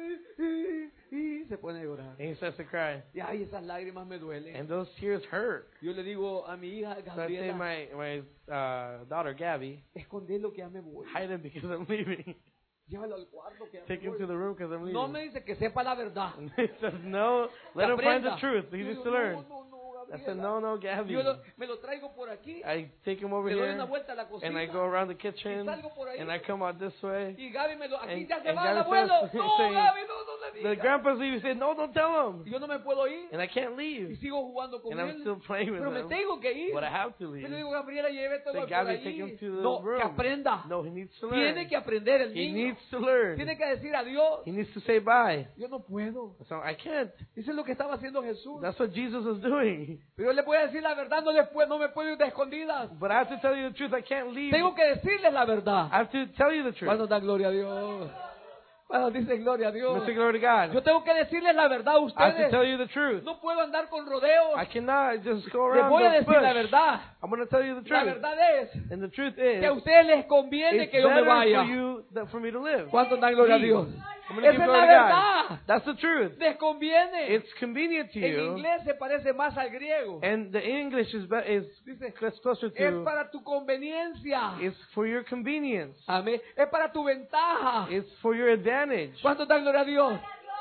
Y se pone a llorar. And he starts to cry. Y ay, esas lágrimas me duelen. And those tears hurt. Yo le digo a mi hija So I say to Gabriela, my, my uh, daughter, Gabby, escondé lo que ya me voy. hide him because I'm leaving. Llévalo al cuarto que ya Take me him to voy. the room because I'm No leaving. me dice que sepa la verdad. And he says, no, let Que him find the aprenda. truth. He Yo needs digo, to learn. No, no, no, I Gabriela. said, no, no, Gabby. Yo lo- me lo traigo por aquí. I take him over Le doy una here, vuelta a la cocina. and I go around the y kitchen, salgo por ahí. and I come out this way. Y Gaby me lo... Aquí And- ya se and va el Gaby abuelo. starts No, saying- Gaby, no, no le The digas. grandpa's leaving. He said, no, don't tell him. Y yo no me puedo ir. And I can't Y leave. sigo jugando con And I'm él. still playing with Pero me him. tengo que ir. But I have to Yo leave. le digo, Gabriela, lleve todo Say, por Gabby, ahí. take him to the No, room. que aprenda. No, he needs to learn. Tiene que aprender el He niño. needs to learn. Tiene que decir adiós. He needs to say bye. Yo no puedo. So I can't. Eso es lo que estaba haciendo Jesús. That's what Jesus was doing. Pero yo le voy a decir la verdad, no, le puedo, no me puedo ir de escondidas. But I have to tell you the truth. I can't leave. Tengo que decirles la verdad. I have to tell you the truth. Cuando da gloria a Dios. Cuando dice gloria a I'm Dios. going to say glory to God. Yo tengo que decirles la verdad a I have to ustedes. tell you the truth. No puedo andar con rodeos. I cannot just go Les around voy a the decir la bush. verdad. I'm going to tell you the La truth. verdad es And the truth que is, a ustedes les conviene it's que yo me better vaya. for you than for me to live. ¿Cuántos dan gloria a Dios? I'm going to Esa give es glory la to God. verdad. That's the truth. Les conviene. It's convenient to En you. inglés se parece más al griego. And the English is be- is Dice, close- closer es to, para tu conveniencia. it's for your convenience. Amén. Es para tu ventaja. It's for your advantage. ¿Cuántos dan gloria a Dios?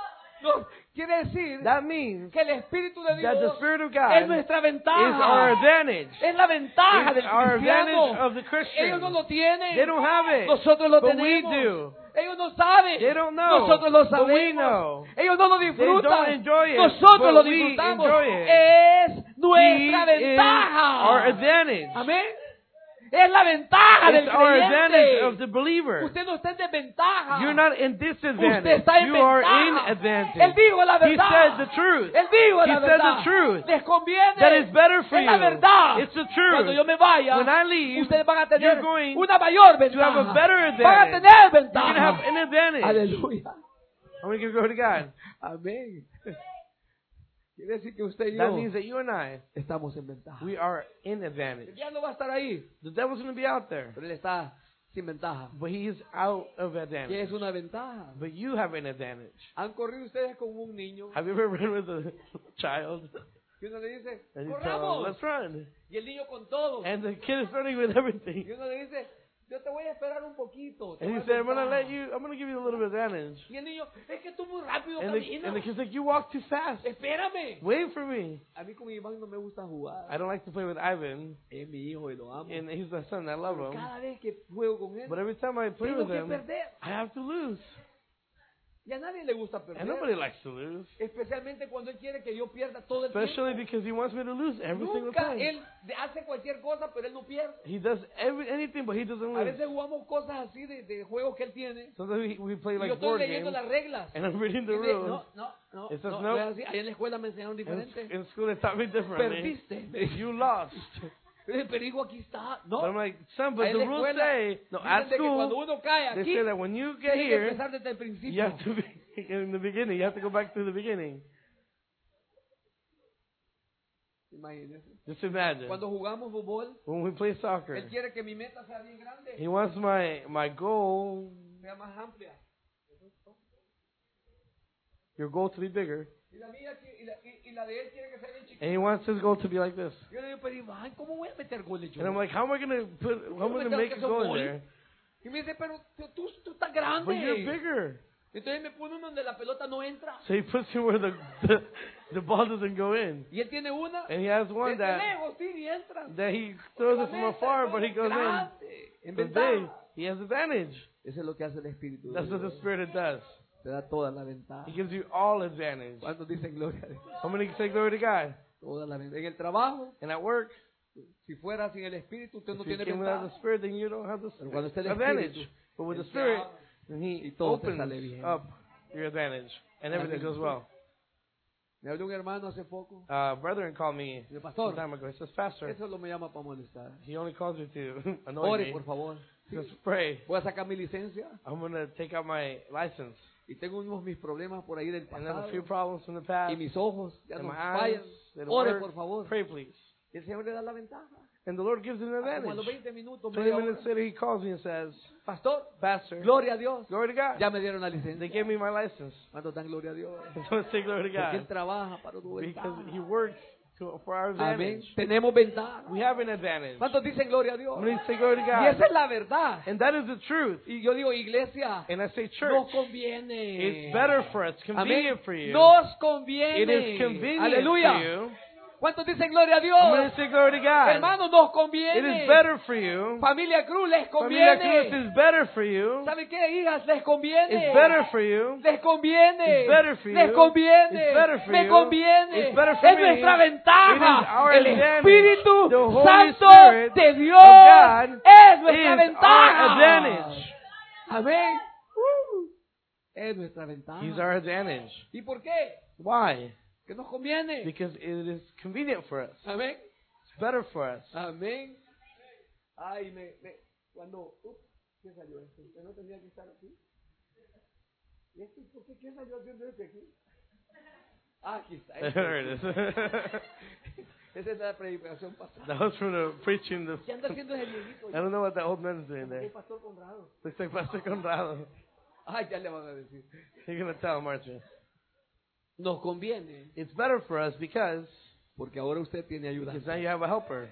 No, quiere decir That means que el Espíritu de that the Dios Spirit of es God nuestra is ventaja. our advantage. Es la ventaja It's del our advantage cristiano. of the Christian. Ellos no lo tienen. They don't have it. Nosotros lo But we tenemos. do. Ellos no saben. They don't know. Nosotros lo But we sabemos. know. Ellos no lo They disfrutan. don't enjoy it. Nosotros But lo we disfrutamos. enjoy it. Es nuestra He is ventaja. our advantage. Amén. Es la ventaja del It's our advantage of creyente. the believer. Usted no está en desventaja. You're not in Usted disadvantage. está en You are ventaja. in advantage. Él dijo la He verdad. said the truth. Él dijo He la said verdad. the truth. Les conviene. That is better for es la you. verdad. It's the Cuando yo truth. me vaya, When I leave, ustedes van a tener you're going una mayor to ventaja. have a better Van a advantage. tener You're going ventaja. to have an advantage. Aleluya. I'm going to give glory to God. Amén. Quiere decir que usted y That yo means that you and I, estamos en ventaja. we are in El advantage. diablo va a estar ahí, The devil's going to be out there. pero él está sin ventaja. but he is out of ¿Qué advantage. es una ventaja? But you have an advantage. ¿Han corrido ustedes con un niño? Have you ever run with a child? Y uno le dice, And you tell him, ¡corramos! let's run. Y el niño con todo. And the kid is running with everything. Y uno le dice, yo te voy a esperar un poquito. te And voy he a said, I'm going to ventaja". let you, I'm going to give you a little bit of advantage. Y el niño, es que tú muy rápido And the, caminas. and the kid's like, you walk too fast. Espérame. Wait for me. A mí con Iván no me gusta jugar. I don't like to play with Ivan. Es mi hijo y lo amo. And he's my son. I love Pero him. cada vez que juego con él, But every time I play tengo with que him, perder. I have to lose. Y a nadie le gusta And perder. nobody likes to lose. Especialmente cuando él quiere que yo pierda todo el tiempo. Especially because he wants me to lose every single Nunca time. él hace cualquier cosa, pero él no pierde. He does every, anything, but he doesn't A lose. veces jugamos cosas así de, de juegos que él tiene. Sometimes we, we play Y yo like estoy board leyendo games, las reglas. and I'm reading the Y dice, rules. no, no, no, It says no, no. no es así. Ahí en la escuela me enseñaron In, diferente. in school, they taught me differently. Perdiste. You lost. Pero hijo, aquí está. No. But I'm like, son, but Ahí the en la rules escuela say, no, dicen at de que cuando school, uno cae they aquí, say that when you get tiene que here, empezar desde el you principio. have to be in the beginning. You have to go back to the beginning. Imagínese. Just imagine. Cuando jugamos fútbol, When we play soccer, él quiere que mi meta sea bien grande, he wants my, my goal, sea más amplia. your goal to be bigger. Y la mía qui- y la, y, y la de él quiere que sea bien chiquita. And he wants his goal to be like this. Yo le digo, pero Iván, ¿cómo voy a meter goles yo? And I'm like, how am I going to put, how am I going to make a goal in there? Y me dice, pero tú, tú, tú estás grande. But you're bigger. Entonces me pone uno donde la pelota no entra. So he puts you where the, the, the ball doesn't go in. Y él tiene una And he has one desde that, lejos, sí, y entra. that he throws La it from meta, afar, el but he gol goes in. grande, en But big. ventaja. He has advantage. Eso es lo que hace el Espíritu de That's what Dios. the Spirit does. Te da toda la ventaja. He gives you all advantage. ¿Cuántos dicen gloria a Dios? How many can say glory to God? Toda la ventaja. En el trabajo, And at work, si fuera sin el Espíritu, usted no if you tiene came without the ventaja. Spirit, then you don't have the Pero cuando está el advantage. Espíritu, But with the Él te Spirit, abre then He y todo te opens sale bien. up your advantage. And everything goes well. Me habló un hermano hace poco. Uh, brethren called me El some pastor, time ago. He says, Pastor, eso lo me llama para molestar. he only calls me to annoy Ore, me. por favor. He says, pray. Voy a sacar mi licencia I'm going to take out my license. y tengo unos mis problemas por ahí del And I have a few pasado. problems from the past. Y mis ojos ya And no my eyes, fallan. they don't Ore, work. por favor. Pray, please. Y el Señor le da la ventaja. And the Lord gives him an Como a los advantage. veinte minutos, twenty media hora, minutes later, he calls me and says, Pastor, Pastor, gloria a Dios. glory to God. Ya me dieron la They licencia. gave me my license. ¿Cuántos dan gloria a Dios? So say glory to Porque Él God. trabaja para tu Because ventaja. he works to, for our Amén. advantage. Tenemos ventaja. We have an advantage. ¿Cuántos dicen gloria a Dios? I'm going to say glory to Y God. esa es la verdad. And that is the truth. Y yo digo, iglesia, And I say, nos church, conviene. it's better for us, Amén. convenient for you. Nos conviene. It is convenient Aleluya. for you. ¿Cuántos dicen gloria a I'm going Dios? to say glory to God. Hermanos, nos It conviene. is better for you. Familia Cruz, les Familia Cruz conviene. is better for you. ¿Sabe qué, hijas? Les conviene. It's better for you. Les conviene. It's better for Les you. conviene. It's better for Me you. conviene. It's better for es me. nuestra It is ventaja. our El advantage. Espíritu The Holy Santo Spirit de of Dios God es nuestra is ventaja. our advantage. Amén. Uh, es nuestra ventaja. He's our advantage. ¿Y por qué? Why? Que nos conviene. Because it is convenient for us. Amén. It's better for us. Amén. Ay, me, me cuando, ups, ¿qué salió esto? ¿Usted no tenía que estar aquí? ¿Y esto por qué? ¿Qué salió haciendo este aquí? Ah, aquí está. There it is. Esa es la predicación pasada. That was from the preaching. The, ¿Qué anda haciendo ese viejito? I don't know what that old man's doing ¿Qué there. pastor Conrado? Looks like Pastor Conrado. Ay, ya le van a decir. You're going to tell him, aren't you? Nos conviene It's better for us because, porque ahora usted tiene because ayudante. now you have a helper.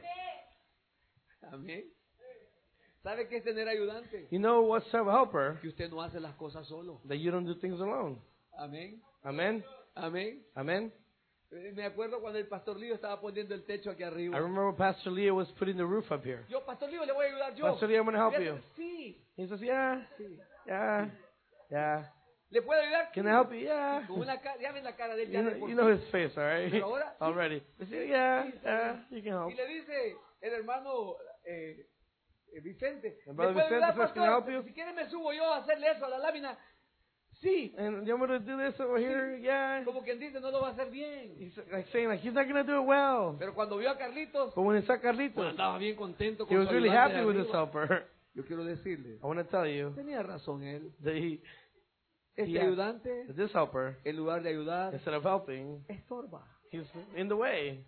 Amén. ¿Sabe qué es tener ayudante? You know what's to have a helper? Que usted no hace las cosas solo. That you don't do things alone. Amén. Amen? Amén. Amen? Eh, Me acuerdo cuando el pastor Lío estaba poniendo el techo aquí I arriba. remember Pastor Leo was putting the roof up here. Yo, pastor Lío, le voy a ayudar yo. Pastor Leo, I'm going to help Le- you. Sí, He says, yeah, sí. yeah, yeah. ¿Le puedo ayudar? Can I help you? Yeah. Con una cara, ya ven la cara de él, You ya know, de por you sí. know his face, all right? Pero ahora, sí. Already. He said, yeah, Sí, está yeah, bien. you can help. Y le dice el hermano eh, eh, Vicente, El ¿le brother puedo Vicente ayudar, says, "Can I help pastor? you?" Si quiere me subo yo a hacerle eso a la lámina. Sí, And you want me to do this over here? Yeah. como quien dice, no lo va a hacer bien. He's like saying, like, he's not going to do it well. Pero cuando vio a Carlitos, But when he saw pues Carlitos, andaba bien contento he con was su really ayudante happy de with his arriba. helper. Yo quiero decirle, I want to tell you tenía razón él. that he, Este Yeah. ayudante, that this helper, en lugar de ayudar, instead of helping, estorba. he's in the way.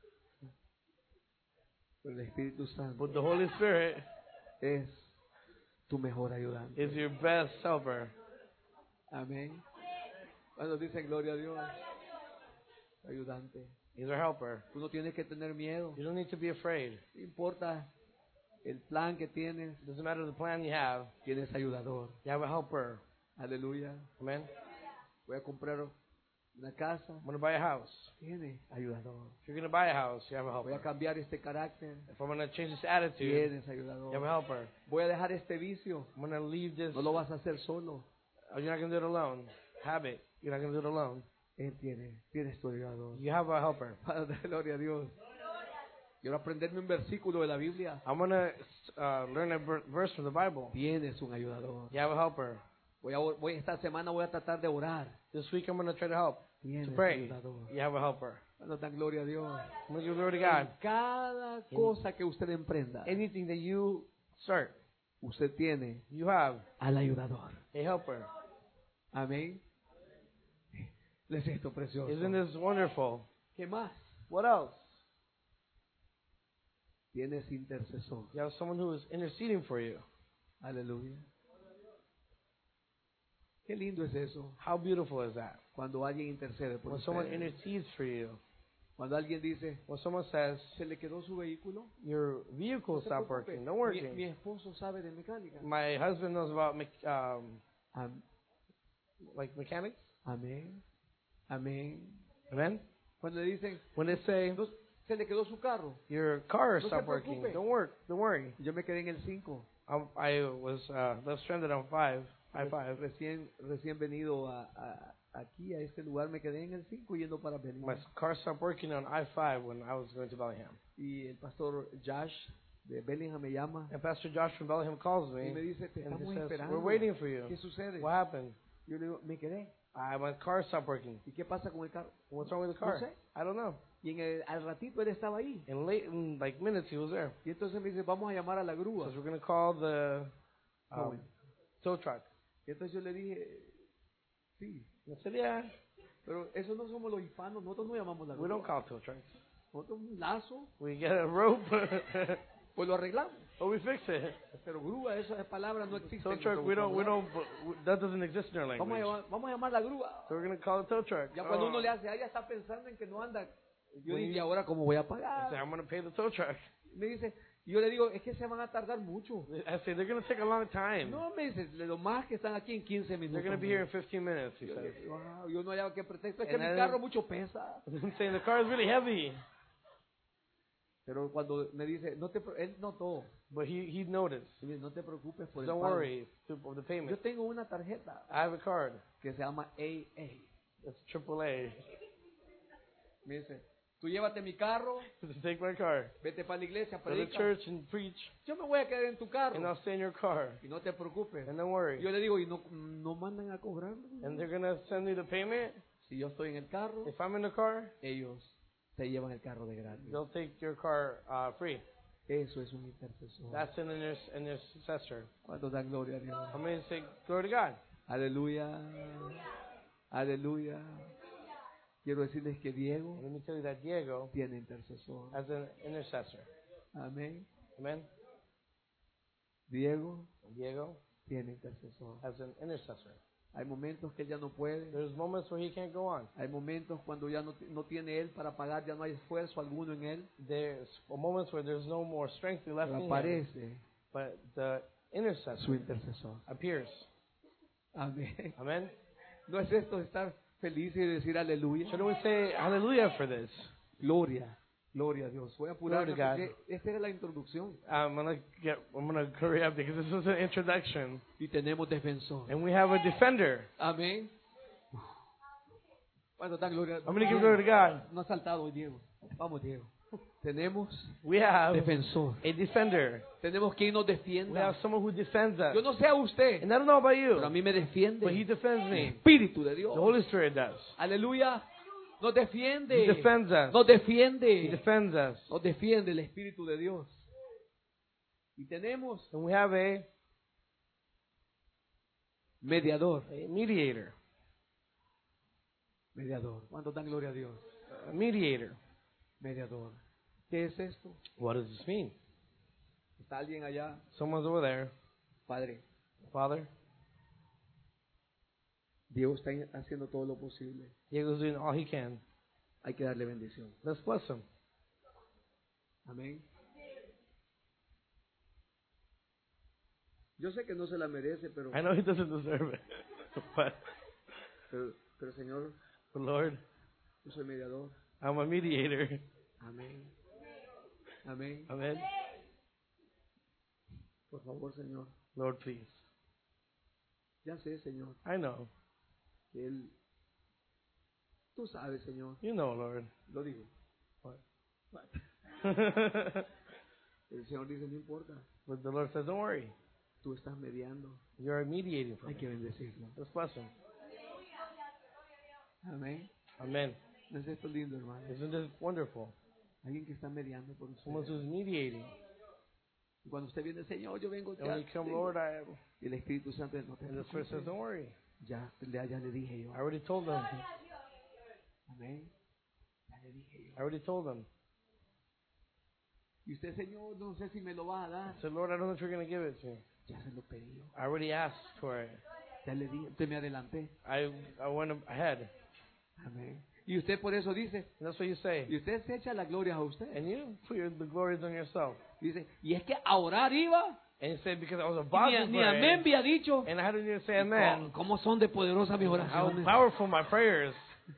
Pero el Espíritu Santo But the Holy Spirit es tu mejor ayudante. is your best helper. Amén. Cuando dicen gloria a Dios, ayudante. He's our helper. Tú no tienes que tener miedo. You don't need to be afraid. No importa el plan que tienes, It doesn't matter the plan you have. tienes ayudador. You have a helper. Aleluya. Amen. Voy a comprar una casa. I'm going to buy a house. Tienes ayudador. If you're going to buy a house, you have a Voy a helper. cambiar este carácter. If I'm going to change this attitude, Tienes you have a ayudador. helper. Voy a dejar este vicio. I'm going to leave this. No lo vas a hacer solo. Oh, you're not going to do it alone. Habit. You're not going to do it alone. Él tiene. Tienes tu ayudador. You have a helper. Padre, gloria a Dios. Quiero aprenderme un versículo de la Biblia. I'm going to uh, learn a ver- verse from the Bible. Tienes un ayudador. You have a helper. Voy a, voy, esta semana voy a tratar de orar. This week I'm going to try to help. Tienes To pray. ayudador. You have a helper. Cuando dan gloria a Dios. I'm going to give glory to God. Cada cosa que usted emprenda, Anything that you start, usted tiene you have al ayudador. a helper. Amén. Es esto precioso. Isn't this wonderful? ¿Qué más? What else? Tienes intercesor. You have someone who is interceding for you. Aleluya. Qué lindo es eso. How beautiful is that? Cuando alguien intercede por When someone usted. intercedes for you. Cuando alguien dice, When someone says, se le quedó su vehículo. your vehicle No se stopped preocupe. working, not Mi, working. mi esposo sabe de mecánica. My husband knows about me- um, Am- like mechanics. Amén. Amén. Amen? Cuando le dicen, When they say, "No, se le quedó su carro. your car No se stopped working, preocupe. don't work, don't worry. Yo me quedé en el cinco. I, I was uh, left stranded on five, I five. Recién, recién venido a, a- aquí a este lugar, me quedé en el cinco yendo para My Bellingham. car stopped working on I five when I was going to Bellingham. Y el pastor Josh de Bellingham me llama And Pastor Josh from Bellingham calls y me me dice, te and he estamos says, esperando. we're waiting for you. ¿Qué sucede? What happened? Yo le digo, me quedé. I, my car stopped working. ¿Y qué pasa con el carro? What's wrong with the No car? sé. I don't know. Y en el- al ratito él estaba ahí. In late, in like minutes, he was there. Y entonces me dice, vamos a llamar a la grúa. Says we're going to call the um, Joven. tow truck. Y entonces yo le dije, sí. I said, yeah, Pero eso no somos los hispanos, nosotros no llamamos la we don't grúa. call tow trucks. Nosotros un lazo, We get a rope, pues lo arreglamos. or we fix it. Pero grúa, esas palabras no existen. Tow en truck, nuestro we don't, we vocabulario. don't, that doesn't exist in our Vamos a, language. llamar, vamos a llamar a la grúa. So we're going to call a tow truck. Ya cuando Oh. uno le hace, ah, ya está pensando en que no anda. Yo When digo, you- ¿y ahora cómo voy a I say, pagar? I'm going to pay the tow truck. Me dice, y yo le digo, es que se van a tardar mucho. I say, they're going to take a long time. No, me dice, lo más que están aquí en quince minutos. They're going to be here in fifteen minutes, he Yo, says. le- wow, yo no hallaba qué pretexto. Es que And mi I- carro mucho pesa. I'm saying the car is really heavy. Pero cuando me dice, no te, pre- él notó. But he, he noticed. Y me dice, no te preocupes por el Don't pago. worry to- for the Yo payment. tengo una tarjeta I have a card. que se llama A A. It's triple A. Me dice, tú llévate mi carro, To take my car. vete para la iglesia, Go to predica. church and preach. Yo me voy a quedar en tu carro. And I'll stay in your car. Y no te preocupes. And don't worry. Yo le digo, ¿y no, no mandan a cobrarme? And they're going to send me the payment. Si yo estoy en el carro, If I'm in the car, ellos se llevan el carro de gratis. they'll take your car uh, free. Eso es un intercesor. That's an inter- an intercessor. Cuando dan gloria a Dios. I'm going to say, glory to God. Aleluya. Aleluya. Quiero decirles que Diego And let me tell you that Diego, tiene intercesor. as an intercessor. Amén. Amen? Diego Diego, tiene intercesor. as an intercessor. Hay momentos que él ya no puede. There's moments where he can't go on. Hay momentos cuando ya no, no tiene él para pagar, ya no hay esfuerzo alguno en él. There's moments where there's no more strength left Pero in him. aparece But the su intercessor intercesor. appears. Amén. Amen? ¿No es esto de estar feliz y decir aleluya? Shouldn't we say hallelujah for this? Gloria, gloria a Dios. Voy a apurarme Glory to God. porque esta era la introducción. I'm gonna get. I'm gonna hurry up because this is an introduction, Y tenemos defensor. and we have a defender. Amén. Bueno, da gloria. I'm gonna give glory to God. No ha saltado hoy, Diego. Vamos, Diego. Tenemos We have defensor. a defender. Tenemos quien nos We defienda. have someone who defends us. Yo no sé a usted, And I don't know about you, pero a mí me defiende but he defends el me. Espíritu de The Dios. Holy Spirit does. Aleluya. Nos defiende. He defends us. Nos He defiende. defends us. Nos defiende el Espíritu de Dios. Y tenemos And we have a, mediador. a mediator. Mediador. ¿Cuántos dan gloria a Dios? A mediator. Mediador. ¿Qué es esto? What does this mean? Está alguien allá Someone's over there Padre, Father, Dios está haciendo todo lo posible. Diego's doing all he can. Hay que darle bendición. Let's bless him. Amén. Yo sé que no se la merece, pero, I know he doesn't deserve it, but, pero, pero Señor, but Lord, yo soy mediador. I'm a mediator. Amén. Amén. Amen. Por favor, Señor. Lord, please. Ya sé, Señor, I know. que Él... Tú sabes, Señor. You know, Lord. Lo digo. What? What? El Señor dice, no importa. But the Lord says, don't worry. Tú estás mediando. You're mediating for Hay me. que bendecirlo. Let's bless him. Amén. Amen. ¿No es esto lindo, hermano? Isn't this wonderful? Alguien que está mediando por Someone usted. who's mediating. Y cuando usted viene, Señor, yo vengo And ya. when you come, vengo. Lord, I am. Y el Espíritu Santo no te And the Spirit says, preocupes. don't worry. Ya, ya, ya le dije yo. I already told them. Amén. Ya le dije yo. I already told them. Y usted, Señor, no sé si me lo va a dar. I said, Lord, I don't know if you're going to give it to me. Ya se lo pedí yo. I already asked for it. Ya le dije. Usted me adelanté. I I went ahead. Amén. Y usted por eso dice. And that's what you say. Y usted se echa la gloria a usted. And you put your, the glories on yourself. Dice, y es que a orar iba. And you say, because I was Y about ni, to ni amén pray. había dicho. And I hadn't even say Oh, amen. ¿Cómo son de poderosas mis How oraciones? powerful my prayers.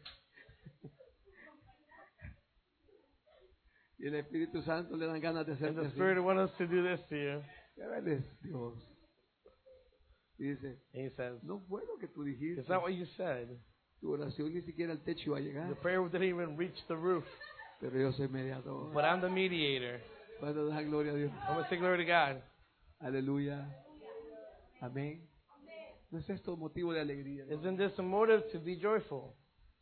Y el Espíritu Santo le dan ganas de hacer And the así. Spirit wants us to do this to you. Ya ves, Dios. Y dice, And he says, no fue lo que tú dijiste. it's not what you said. Tu oración ni siquiera al techo iba a llegar. The prayer didn't even reach the roof. Pero yo soy mediador. But I'm the mediator. Cuando da gloria a Dios. I'm going to say glory to God. Aleluya. Amén. ¿No es esto motivo de alegría? Isn't this a motive to be joyful?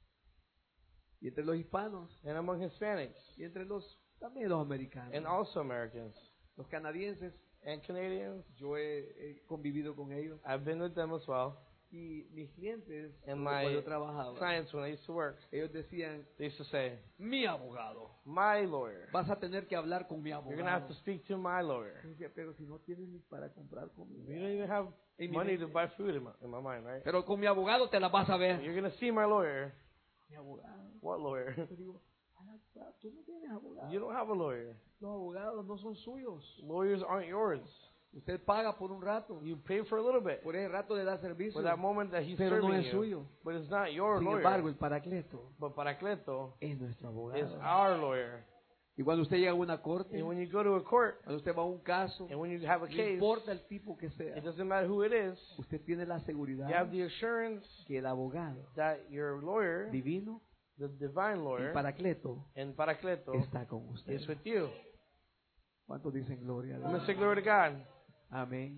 Y entre los hispanos. And among Hispanics. Y entre los también los americanos. And also Americans. Los canadienses. And Canadians. Yo he, he convivido con ellos. I've been with them as well. Y mis clientes, And con los my cuales yo trabajaba, clients, when I used to work, ellos decían, they used to say, mi abogado. my lawyer. Vas a tener que hablar con mi You're abogado. going to have to speak to my lawyer. Yo decía, pero si no tienes ni para comprar comida. You don't even have Y mi money mente, to buy food in my, in my mind, right? pero con mi abogado te la vas a ver. You're going to see my lawyer. Mi abogado. What lawyer? Yo digo, "Ah, tú no tienes abogado. You don't have a lawyer. Los abogados no son suyos. Lawyers aren't yours. Usted paga por un rato. You pay for a little bit Por ese rato le da servicio. for that moment that he's Pero no serving es you. suyo. But it's not your Sin lawyer. embargo, el paracleto But Paracleto es nuestro is abogado. our lawyer. Y cuando usted llega a una corte, And when you go to a court, cuando usted va a un caso, and when you have a no case, importa el tipo que sea, it doesn't matter who it is, usted tiene la seguridad you have the assurance que el abogado that your lawyer, divino, the divine el lawyer, paracleto, and Paracleto está con usted. is with you. ¿Cuántos dicen gloria a I'm going Dios? to say glory to God. Amén.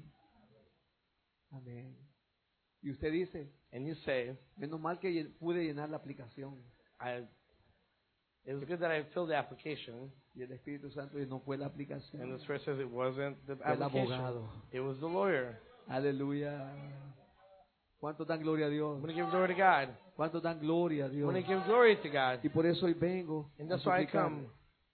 Amén. Y usted dice, And you say, menos mal que llen- pude llenar la aplicación. I, it was good that I filled the application. Y el Espíritu Santo dice, no fue la And aplicación, the Spirit says it wasn't the fue el application. abogado. It was the lawyer. Aleluya. ¿Cuántos dan gloria a Dios? I'm going to give glory to God. ¿Cuántos dan gloria a I'm Dios? going to give glory to God. Y por eso hoy vengo And a that's why I suplicar. come.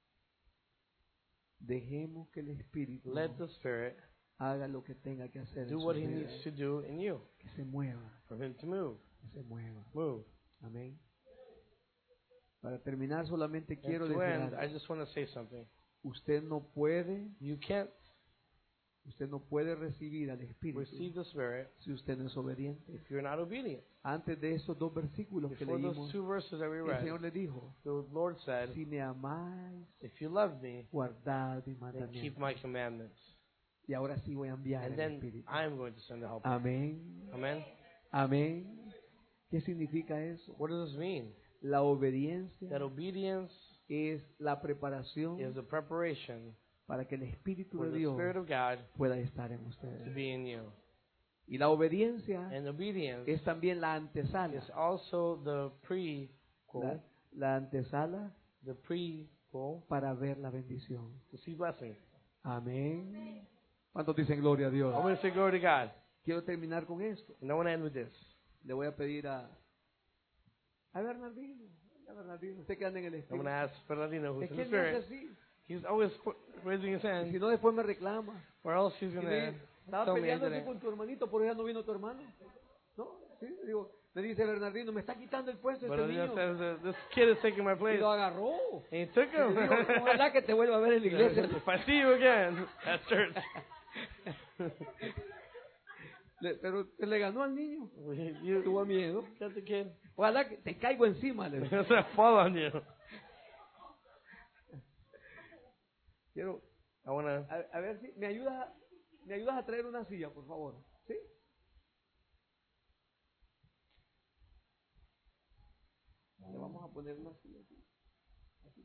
Dejemos que el Espíritu Let the Spirit haga lo que tenga que hacer en do su what He vida. needs to do in you. Que se mueva, For Him to move. que se mueva. Move. Amén. Para terminar solamente And quiero to decir end, algo. I just want to say something. Usted no puede, You can't usted no puede recibir al Espíritu receive the Spirit si usted no es obediente. if you're not obedient. Antes de esos dos versículos que Before those leímos, two verses that we el read, Señor le dijo, the Lord said, si me amáis, if you love me, guardad mis then keep mandamientos. my commandments. Y ahora sí voy a enviar And el then Espíritu. I am going to send the helper. Amén. Amen. Amén. ¿Qué significa eso? What does this mean? La obediencia That obedience es la preparación is the preparation para que el Espíritu for de the Dios Spirit of God pueda estar en to ustedes. be in you. Y la obediencia And obedience es también la antesala. is also the pre La, la antesala the prequel para ver la bendición. to see blessing. Amén. ¿Cuántos dicen gloria a Dios? I'm going to say glory to God. Quiero terminar con esto. And I want to end with this. Le voy a pedir a, a Bernardino. A Bernardino. Usted que anda en el I'm Espíritu. going to ask Fernandino, who's Es in que the él no hace Spirit. así. He's always qu- raising his Si hand, no, después me reclama. or else he's Y going me, to Estaba told me peleando yesterday. con tu hermanito, por eso ya no vino tu hermano. ¿No? Sí, digo, me dice Bernardino, me está quitando el puesto este Bernardino niño. says that this kid is taking my Y place. lo agarró. And he took Y le him. digo, ojalá que te vuelva a ver en la iglesia. If I see you again at church. Le- pero le ganó al niño. You Tuvo miedo. got the kid. Ojalá que te caigo encima. Le digo. It's gonna fall on you. Quiero, I wanna. a, a ver si me ayudas, a- me ayudas a traer una silla, por favor. ¿Sí? Le vamos a poner una silla aquí. Aquí.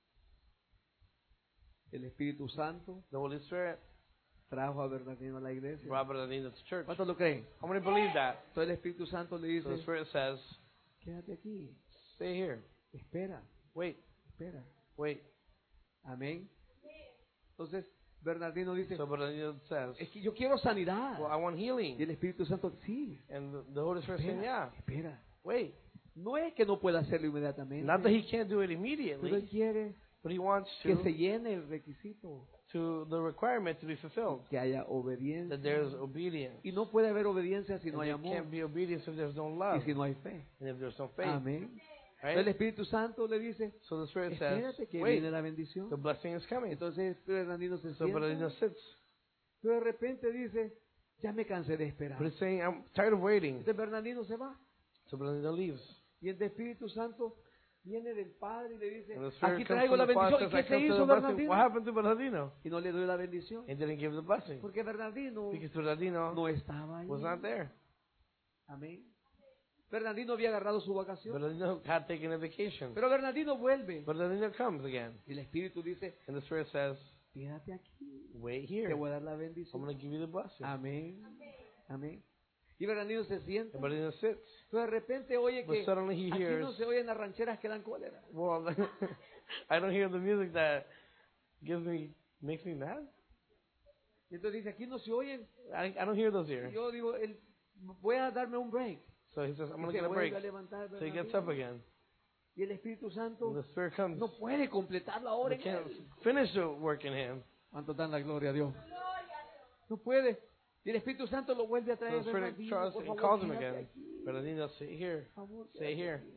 El Espíritu Santo The Holy Spirit trajo a Bernardino a la iglesia. brought Bernardino to church. ¿Cuántos lo creen? How many believe that? Entonces el Espíritu Santo le So the dice, Spirit says, quédate aquí, stay here. espera, Wait, espera. wait. Amén. Entonces Bernardino dice, So Bernardino says, es que yo quiero sanidad. well, I want Y healing. el Espíritu Santo, sí, And the, the Holy Spirit saying, espera, yeah, espera. wait. No es que no pueda hacerlo inmediatamente, Not that he can't do it pero él immediately, quiere but he wants que to, se llene el requisito, to the requirement to be fulfilled. que haya obediencia. That there's obedience. Y no puede haber obediencia si no And hay there amor can't be obedience if there's no y love. si no hay fe. And if there's no faith. Amén. Right? El Espíritu Santo le dice, So the Spirit says, espérate que wait, viene la bendición. the blessing is coming. Entonces Bernardino se So Bernardino sienta, sits. pero de repente dice, ya me cansé de esperar. But it's saying, I'm tired of waiting. Entonces Bernardino se va. So Bernardino leaves. Y el Espíritu Santo viene del Padre y le dice, And the Spirit aquí comes traigo from la the Father, bendición. ¿Y says, I qué se come to hizo the blessing. Bernardino? What happened to Bernardino? Y no le doy la bendición. He didn't give the blessing. Porque Bernardino Because Bernardino no estaba ahí. was not there. Amén. Bernardino había agarrado su vacación. Bernardino had taken a vacation. Pero Bernardino vuelve. Bernardino comes again. Y el Espíritu dice, And the Spirit says, quédate aquí. wait Te here. voy a dar la I'm bendición. going to give you the blessing. Amén. Amén. Y Bernardino se sienta. And Bernardino sits. Pero de repente oye But que suddenly he aquí no hears, se oyen las rancheras que dan cólera. well, I don't hear the music that gives me, makes me mad. Y entonces dice, aquí no se oyen. I, I don't hear those Y here. yo digo, el- voy a darme un break. So he says, I'm Y going to se get a break. vuelve a levantar So he gets Bernardino. up again. Y el Espíritu And Santo the Spirit comes. no puede completar la obra He en can't él. finish the work in him. ¿Cuánto dan la gloria a Dios? No puede. Y el Espíritu Santo lo vuelve a So traer. the Spirit Bernardino, tries por and favor, calls him quédate again. aquí, Bernardino, stay here. por favor, Stay quédate here. aquí.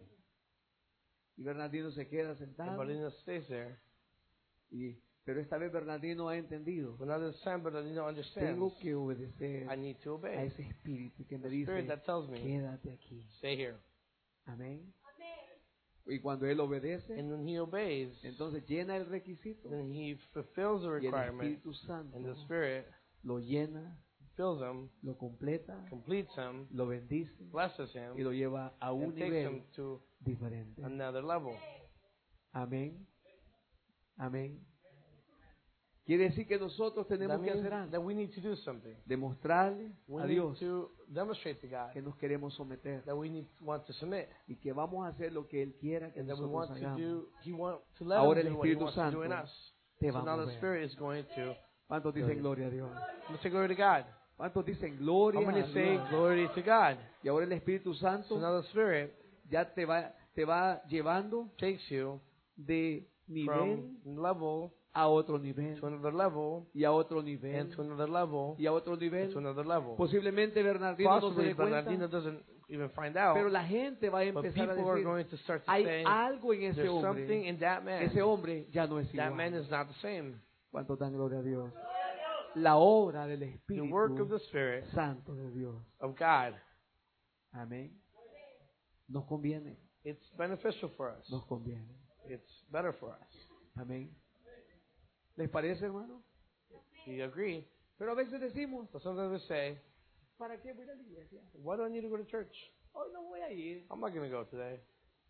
Y Bernardino se queda And sentado. Bernardino stays there. Y, pero esta vez Bernardino ha entendido. But now this time, Bernardino understands. Tengo que obedecer I need to a obey. ese espíritu que me The dice, Spirit that tells me, quédate aquí. stay here. Amén. Y cuando él obedece, And then he obeys. entonces llena el requisito. Then he fulfills the Y el requirement. Espíritu Santo And the Spirit lo llena, fills him, lo completa, completes him, lo bendice blesses y him, lo lleva a un and takes nivel him to diferente. another level. Amén. Amén. Quiere decir que nosotros tenemos That que means hacer algo. that we need to do something. Demostrarle We a need Dios to demonstrate to God que nos queremos someter that we need want to submit, y que vamos a hacer lo que Él quiera que and that we nosotros want to hagamos. do. He want to let Ahora him el do what he Espíritu wants to do in Santo us. te So va a now the mover. Spirit is going to. ¿Cuántos dicen gloria a Dios? Let's say glory to God. ¿Cuántos dicen How gloria many a say Dios? glory to God? Y ahora el Espíritu So Santo now the Spirit ya te va, te va llevando takes you de nivel from level a otro nivel to another level, y a otro and nivel to another level, y a otro and to nivel. another level. Posiblemente Bernardino no se Possibly dé cuenta, Bernardino doesn't even find out, pero la gente va a but empezar a people are decir, going to start to hay say, algo en ese there's something hombre, in that man. ese hombre ya no es That man igual. is not the same. ¿Cuánto dan gloria a Dios? La obra del The work of Espíritu the Spirit Santo de Dios. of God, Amén. Nos conviene, it's beneficial for us. nos conviene. It's better for us. Amén. ¿Les parece, hermano? Do you agree? Pero a veces decimos, So sometimes we say, ¿para qué voy a la iglesia? why do I need to go to church? Hoy no voy a ir. I'm not going to go today.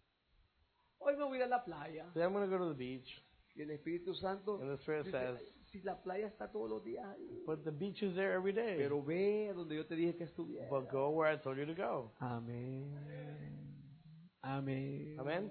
Hoy me voy a ir a la playa. Today I'm going to go to the beach. Y el Espíritu Santo And the Spirit dice, says, si la playa está todos los días ahí, but the beach is there every day. pero ve a donde yo te dije que estuviera. But go where I told you to go. Amén. Amén. Amen?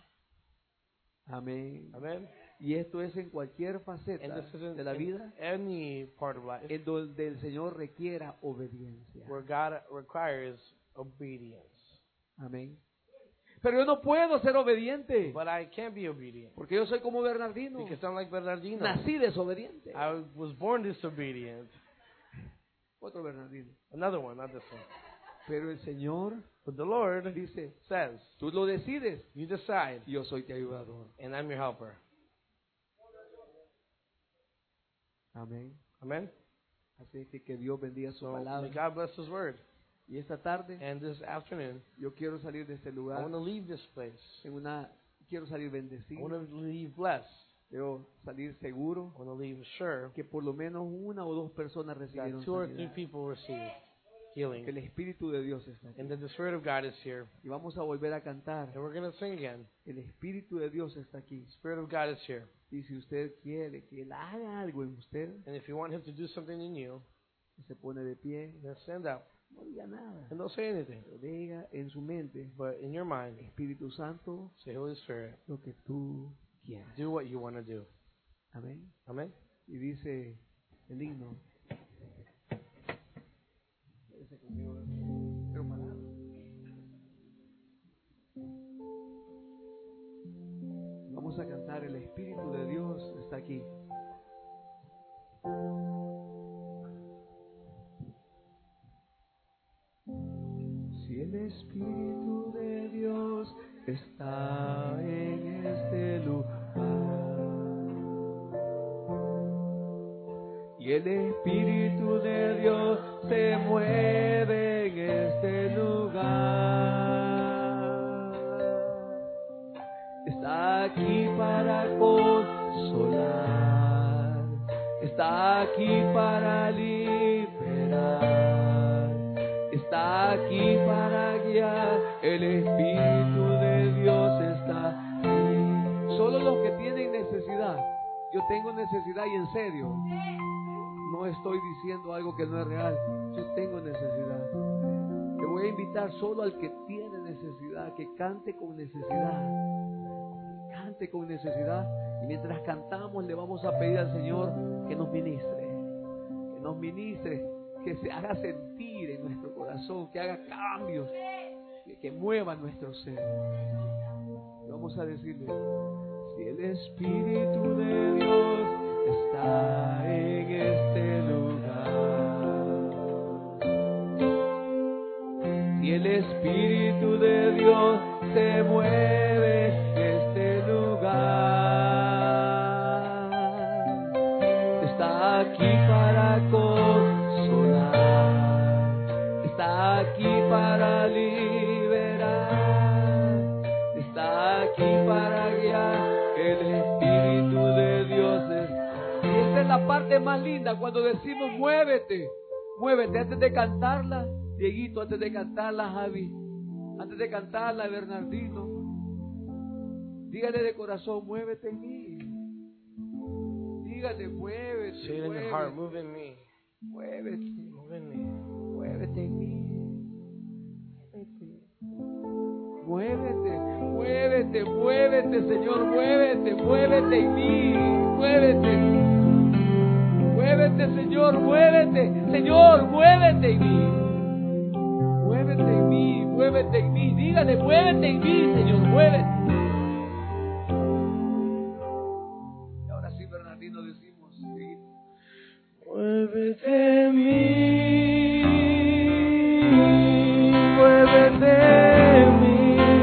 Amén. Amen? Y esto es en cualquier And faceta this is in, de la in vida any part of life en donde el Señor requiera obediencia. where God requires obedience. Amén. Pero yo no puedo ser obediente But I can't be obedient porque yo soy como Bernardino. because I'm like Bernardino. Nací desobediente. I was born disobedient. Otro Bernardino. Another one, not this one. Pero el Señor But the Lord dice, says, tú lo decides, you decide, y yo soy tu ayudador. and I'm your helper. Amén. Amen? Así que que Dios bendiga su So may palabra. God bless His word. Y esta tarde And this afternoon, yo quiero salir de este I lugar want to leave this place. en una, quiero salir I bendecido, want to leave blessed. quiero salir seguro I want to leave sure que por lo menos una o dos personas recibieron that two or three sanidad, people receive que healing. el Espíritu de Dios está aquí. And that the Spirit of God is here. Y vamos a volver a cantar, And we're going to sing again. el Espíritu de Dios está aquí. The Spirit of God is here. Y si usted quiere que Él haga algo en usted, And if you want Him to do something in you, se pone de pie, then stand up no diga nada, and don't say anything. pero diga en su mente, But in your mind, Espíritu Santo, say, Holy Spirit, lo que tú quieras. do what you want to do. Amén. Amen? Y dice el himno. Quédese conmigo, pero parado. Vamos a cantar, el Espíritu de Dios está aquí. Si el Espíritu de Dios está en este lugar, y el Espíritu de Dios se mueve en este lugar, está aquí para consolar, está aquí para liberar, está aquí para guiar. El Espíritu de Dios está aquí. Solo los que tienen necesidad. Yo tengo necesidad y en serio. No estoy diciendo algo que no es real. Yo tengo necesidad. Te voy a invitar solo al que tiene necesidad, que cante con necesidad. Cante con necesidad. Y mientras cantamos le vamos a pedir al Señor que nos ministre. Que nos ministre. Que se haga sentir en nuestro corazón. Que haga cambios. Que, que mueva nuestro ser. Y vamos a decirle: si el Espíritu de Dios está en este lugar, si el Espíritu de Dios se mueve en este lugar, está aquí para consolar, está aquí para liberar, está aquí para guiar. El Espíritu de Dios es. Y esa es la parte más linda cuando decimos muévete, muévete. Antes de cantarla, Dieguito, antes de cantarla, Javi, antes de cantarla, Bernardino, dígale de corazón: muévete en mí. Dígale: muévete, Say it in your heart, move in me. muévete, Move in me. muévete en mí. Muévete, muévete, muévete, Señor, muévete, muévete en mí, muévete, muévete, Señor, muévete, Señor, muévete en mí, muévete en mí, muévete en mí, dígale: muévete en mí, Señor, muévete. Y ahora sí, Bernardino, decimos: sí. Muévete en mí. Muévete en mí.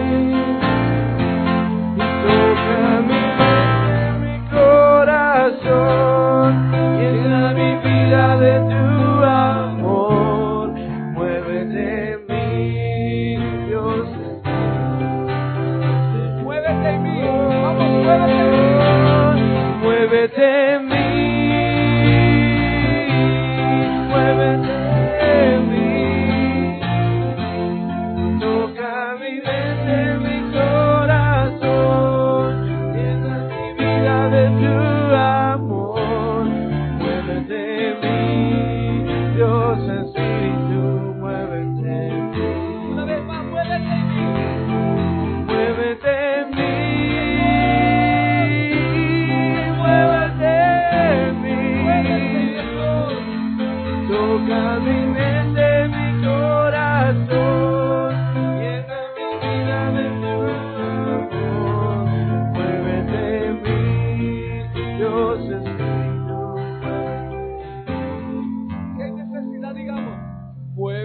Llena mi vida de tu amor, muévete en mí, Dios. Muévete en mí, vamos, muévete en mí. Muévete en mí,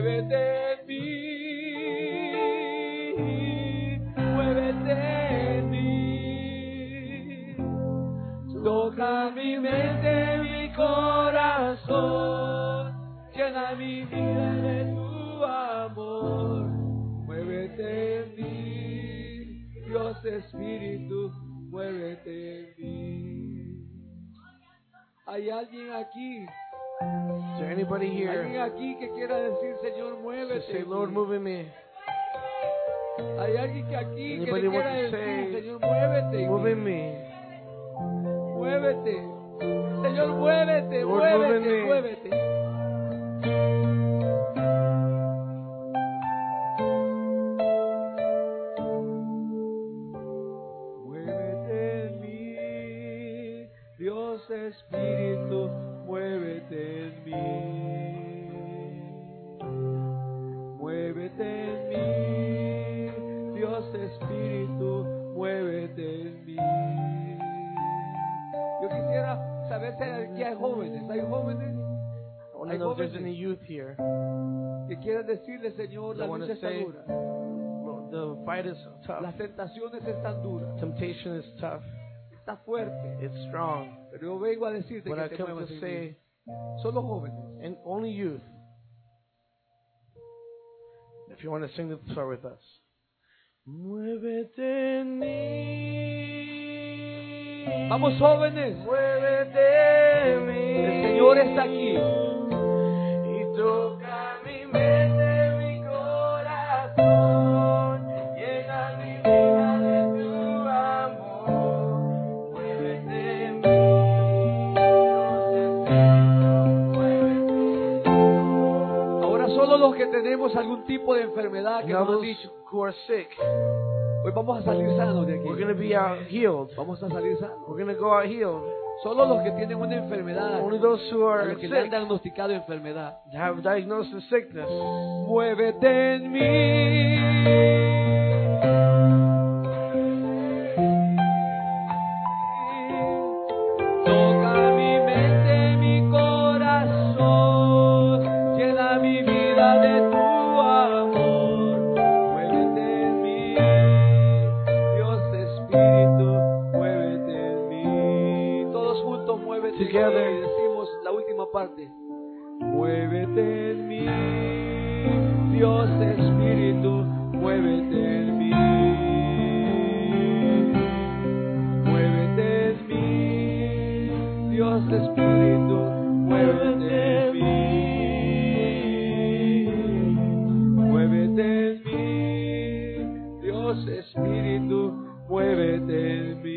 muévete en mí, muévete en mí, toca mi mente, mi corazón, llena mi vida de tu amor, muévete en mí, Dios Espíritu, muévete en mí. ¿Hay alguien aquí? Is there anybody ¿Alguien here aquí que quiera decir, Señor, to muévete say, en Lord, mí? move in me? Hay alguien que aquí que Anybody le want quiera to decir, say, Señor, muévete en Move mí, in me. muévete. Señor, muévete, Lord, move in muévete, me. muévete. Muévete en mí, Dios Espíritu, muévete en mí. Muévete en mí, Dios Espíritu, muévete en mí. Yo quisiera saber si aquí hay jóvenes, hay jóvenes I want Hay to know if there's jóvenes. any youth here. que quieran decirle, Señor, I la wanna lucha está say- dura, Lord, the fight is tough. las tentaciones están duras, Temptation is tough. está fuerte, It's strong. pero yo vengo a decirte But que I te come muevas to en say, mí. Solo jóvenes. and only youth. If you want to sing the song with us. Muévete en mí. Vamos, jóvenes, Muévete en mí. el Señor está aquí. Y toca mi mente, mi corazón. Llena mi vida de tu amor. Muévete en mí. Ahora solo los que tenemos algún tipo de enfermedad que Now nos han those dicho, who are sick, hoy vamos a salir sanos de aquí. we're going to be out healed. Vamos a salir sanos. We're going to go out healed. Solo los que tienen una enfermedad, Only those who a are los que le han sick, diagnosticado enfermedad. have diagnosed with sickness. Muévete en mí. Toca mi mente, mi corazón, llena mi vida de tu amor. Muévete en mí, Dios Espíritu, muévete en mí. Todos juntos, muévete Together. en mí. Decimos la última parte. Muévete en mí, Dios Espíritu, muévete en mí. Muévete en mí, Dios Espíritu, muévete en mí. Muévete en mí, Dios Espíritu, muévete en mí.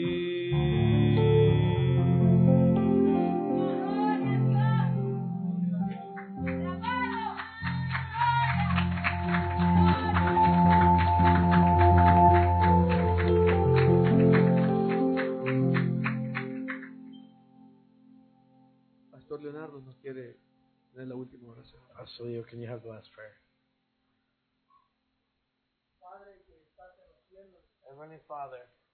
Pastor Leonardo nos quiere tener la última oración. So, Leo, can you have the last prayer? Heavenly Father,